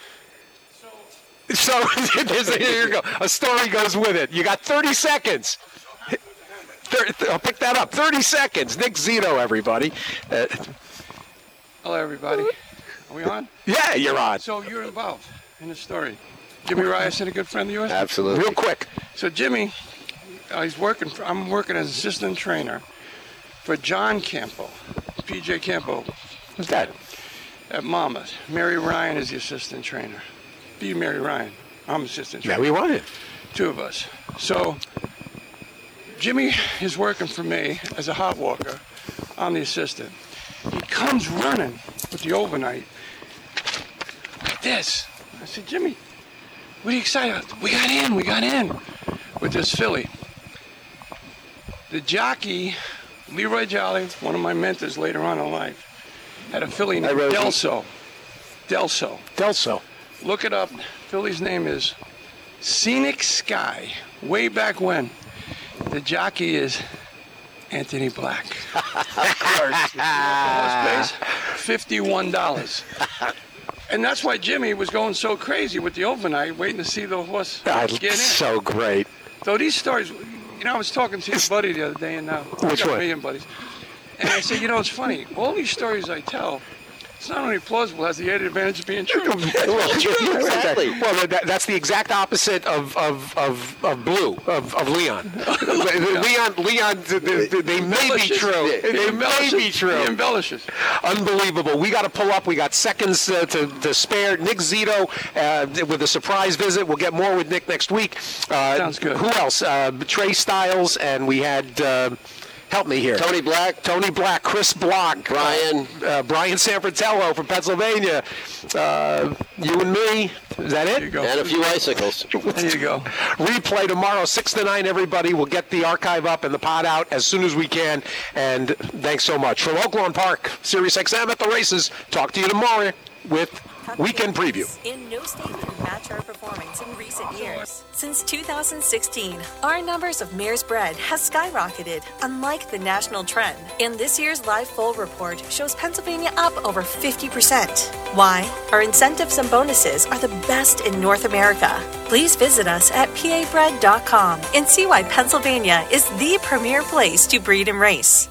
Speaker 6: So here you go. A story goes with it. You got 30 seconds. I'll pick that up. 30 seconds. Nick Zito, everybody.
Speaker 9: Hello, everybody. Are we on?
Speaker 6: Yeah, you're on.
Speaker 9: So you're involved in the story. Jimmy Ryerson, a good friend of yours?
Speaker 7: Absolutely.
Speaker 6: Real quick.
Speaker 9: So Jimmy, I'm working as assistant trainer for John Campo, PJ Campo.
Speaker 6: Who's that?
Speaker 9: At Monmouth. Mary Ryan is the assistant trainer. Be Mary Ryan. I'm assistant trainer.
Speaker 6: Yeah, we want it.
Speaker 9: Two of us. So Jimmy is working for me as a hot walker. I'm the assistant. He comes running with the overnight like this. I said, Jimmy, what are you excited about? We got in with this filly. The jockey, Leroy Jolly, one of my mentors later on in life, had a filly named Delso. Look it up. Filly's name is Scenic Sky. Way back when. The jockey is Anthony Black. Of course. $51. And that's why Jimmy was going so crazy with the overnight, waiting to see the horse get in.
Speaker 6: So great.
Speaker 9: So these stories, I was talking to your buddy the other day, and
Speaker 6: Which one?
Speaker 9: Me and buddies. And I said, it's funny. All these stories I tell, it's not only plausible, it has the added advantage of being true.
Speaker 7: Exactly.
Speaker 6: Well, that's the exact opposite of Blue, of Leon. Leon, they may be true. They may be true.
Speaker 9: He embellishes.
Speaker 6: Unbelievable. We got to pull up. We got seconds to spare. Nick Zito with a surprise visit. We'll get more with Nick next week.
Speaker 9: Sounds good.
Speaker 6: Who else? Trey Styles, and we had... help me here.
Speaker 7: Tony Black,
Speaker 6: Chris Block,
Speaker 7: Brian
Speaker 6: Sanfratello from Pennsylvania, you and me. Is that it?
Speaker 9: There you go.
Speaker 7: and a few icicles.
Speaker 9: There you go.
Speaker 6: Replay tomorrow, 6 to 9, everybody. We'll get the archive up and the pod out as soon as we can. And thanks so much. From Oaklawn Park, Sirius XM at the races. Talk to you tomorrow with Weekend Preview.
Speaker 10: In no state can match our performance in recent years. Since 2016, our numbers of mares bred has skyrocketed, unlike the national trend. And this year's Live Foal report shows Pennsylvania up over 50%. Why? Our incentives and bonuses are the best in North America. Please visit us at pabred.com and see why Pennsylvania is the premier place to breed and race.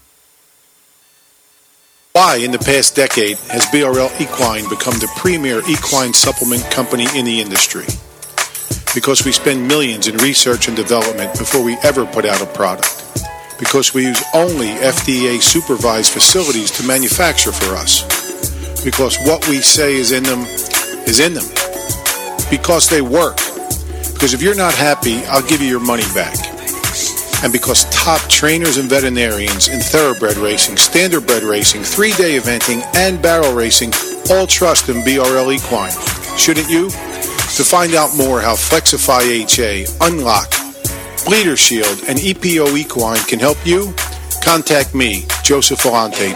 Speaker 1: Why, in the past decade, has BRL Equine become the premier equine supplement company in the industry? Because we spend millions in research and development before we ever put out a product. Because we use only FDA-supervised facilities to manufacture for us. Because what we say is in them is in them. Because they work. Because if you're not happy, I'll give you your money back. And because top trainers and veterinarians in thoroughbred racing, standardbred racing, 3-day eventing, and barrel racing all trust in BRL Equine. Shouldn't you? To find out more how Flexify HA, Unlock, Bleeder Shield, and EPO Equine can help you, contact me, Joseph Volante,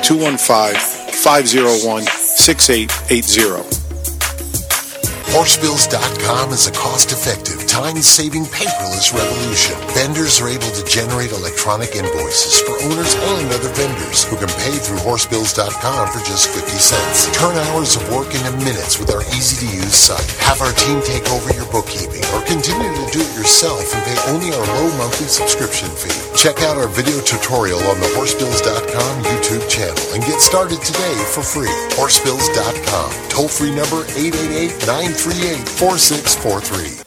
Speaker 1: 215-501-6880.
Speaker 2: Horsebills.com is a cost-effective, time-saving, paperless revolution. Vendors are able to generate electronic invoices for owners and other vendors who can pay through Horsebills.com for just 50 cents. Turn hours of work into minutes with our easy-to-use site. Have our team take over your bookkeeping or continue to do it yourself and pay only our low monthly subscription fee. Check out our video tutorial on the Horsebills.com YouTube channel and get started today for free. Horsebills.com. Toll-free number 888-938-4643.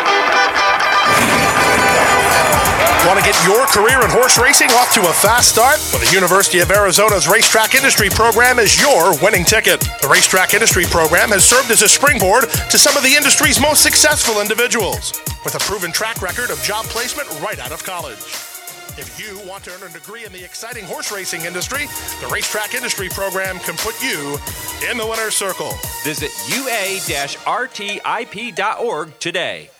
Speaker 3: Want to get your career in horse racing off to a fast start? Well, the University of Arizona's Racetrack Industry Program is your winning ticket. The Racetrack Industry Program has served as a springboard to some of the industry's most successful individuals, with a proven track record of job placement right out of college. If you want to earn a degree in the exciting horse racing industry, the Racetrack Industry Program can put you in the winner's circle.
Speaker 11: Visit ua-rtip.org today.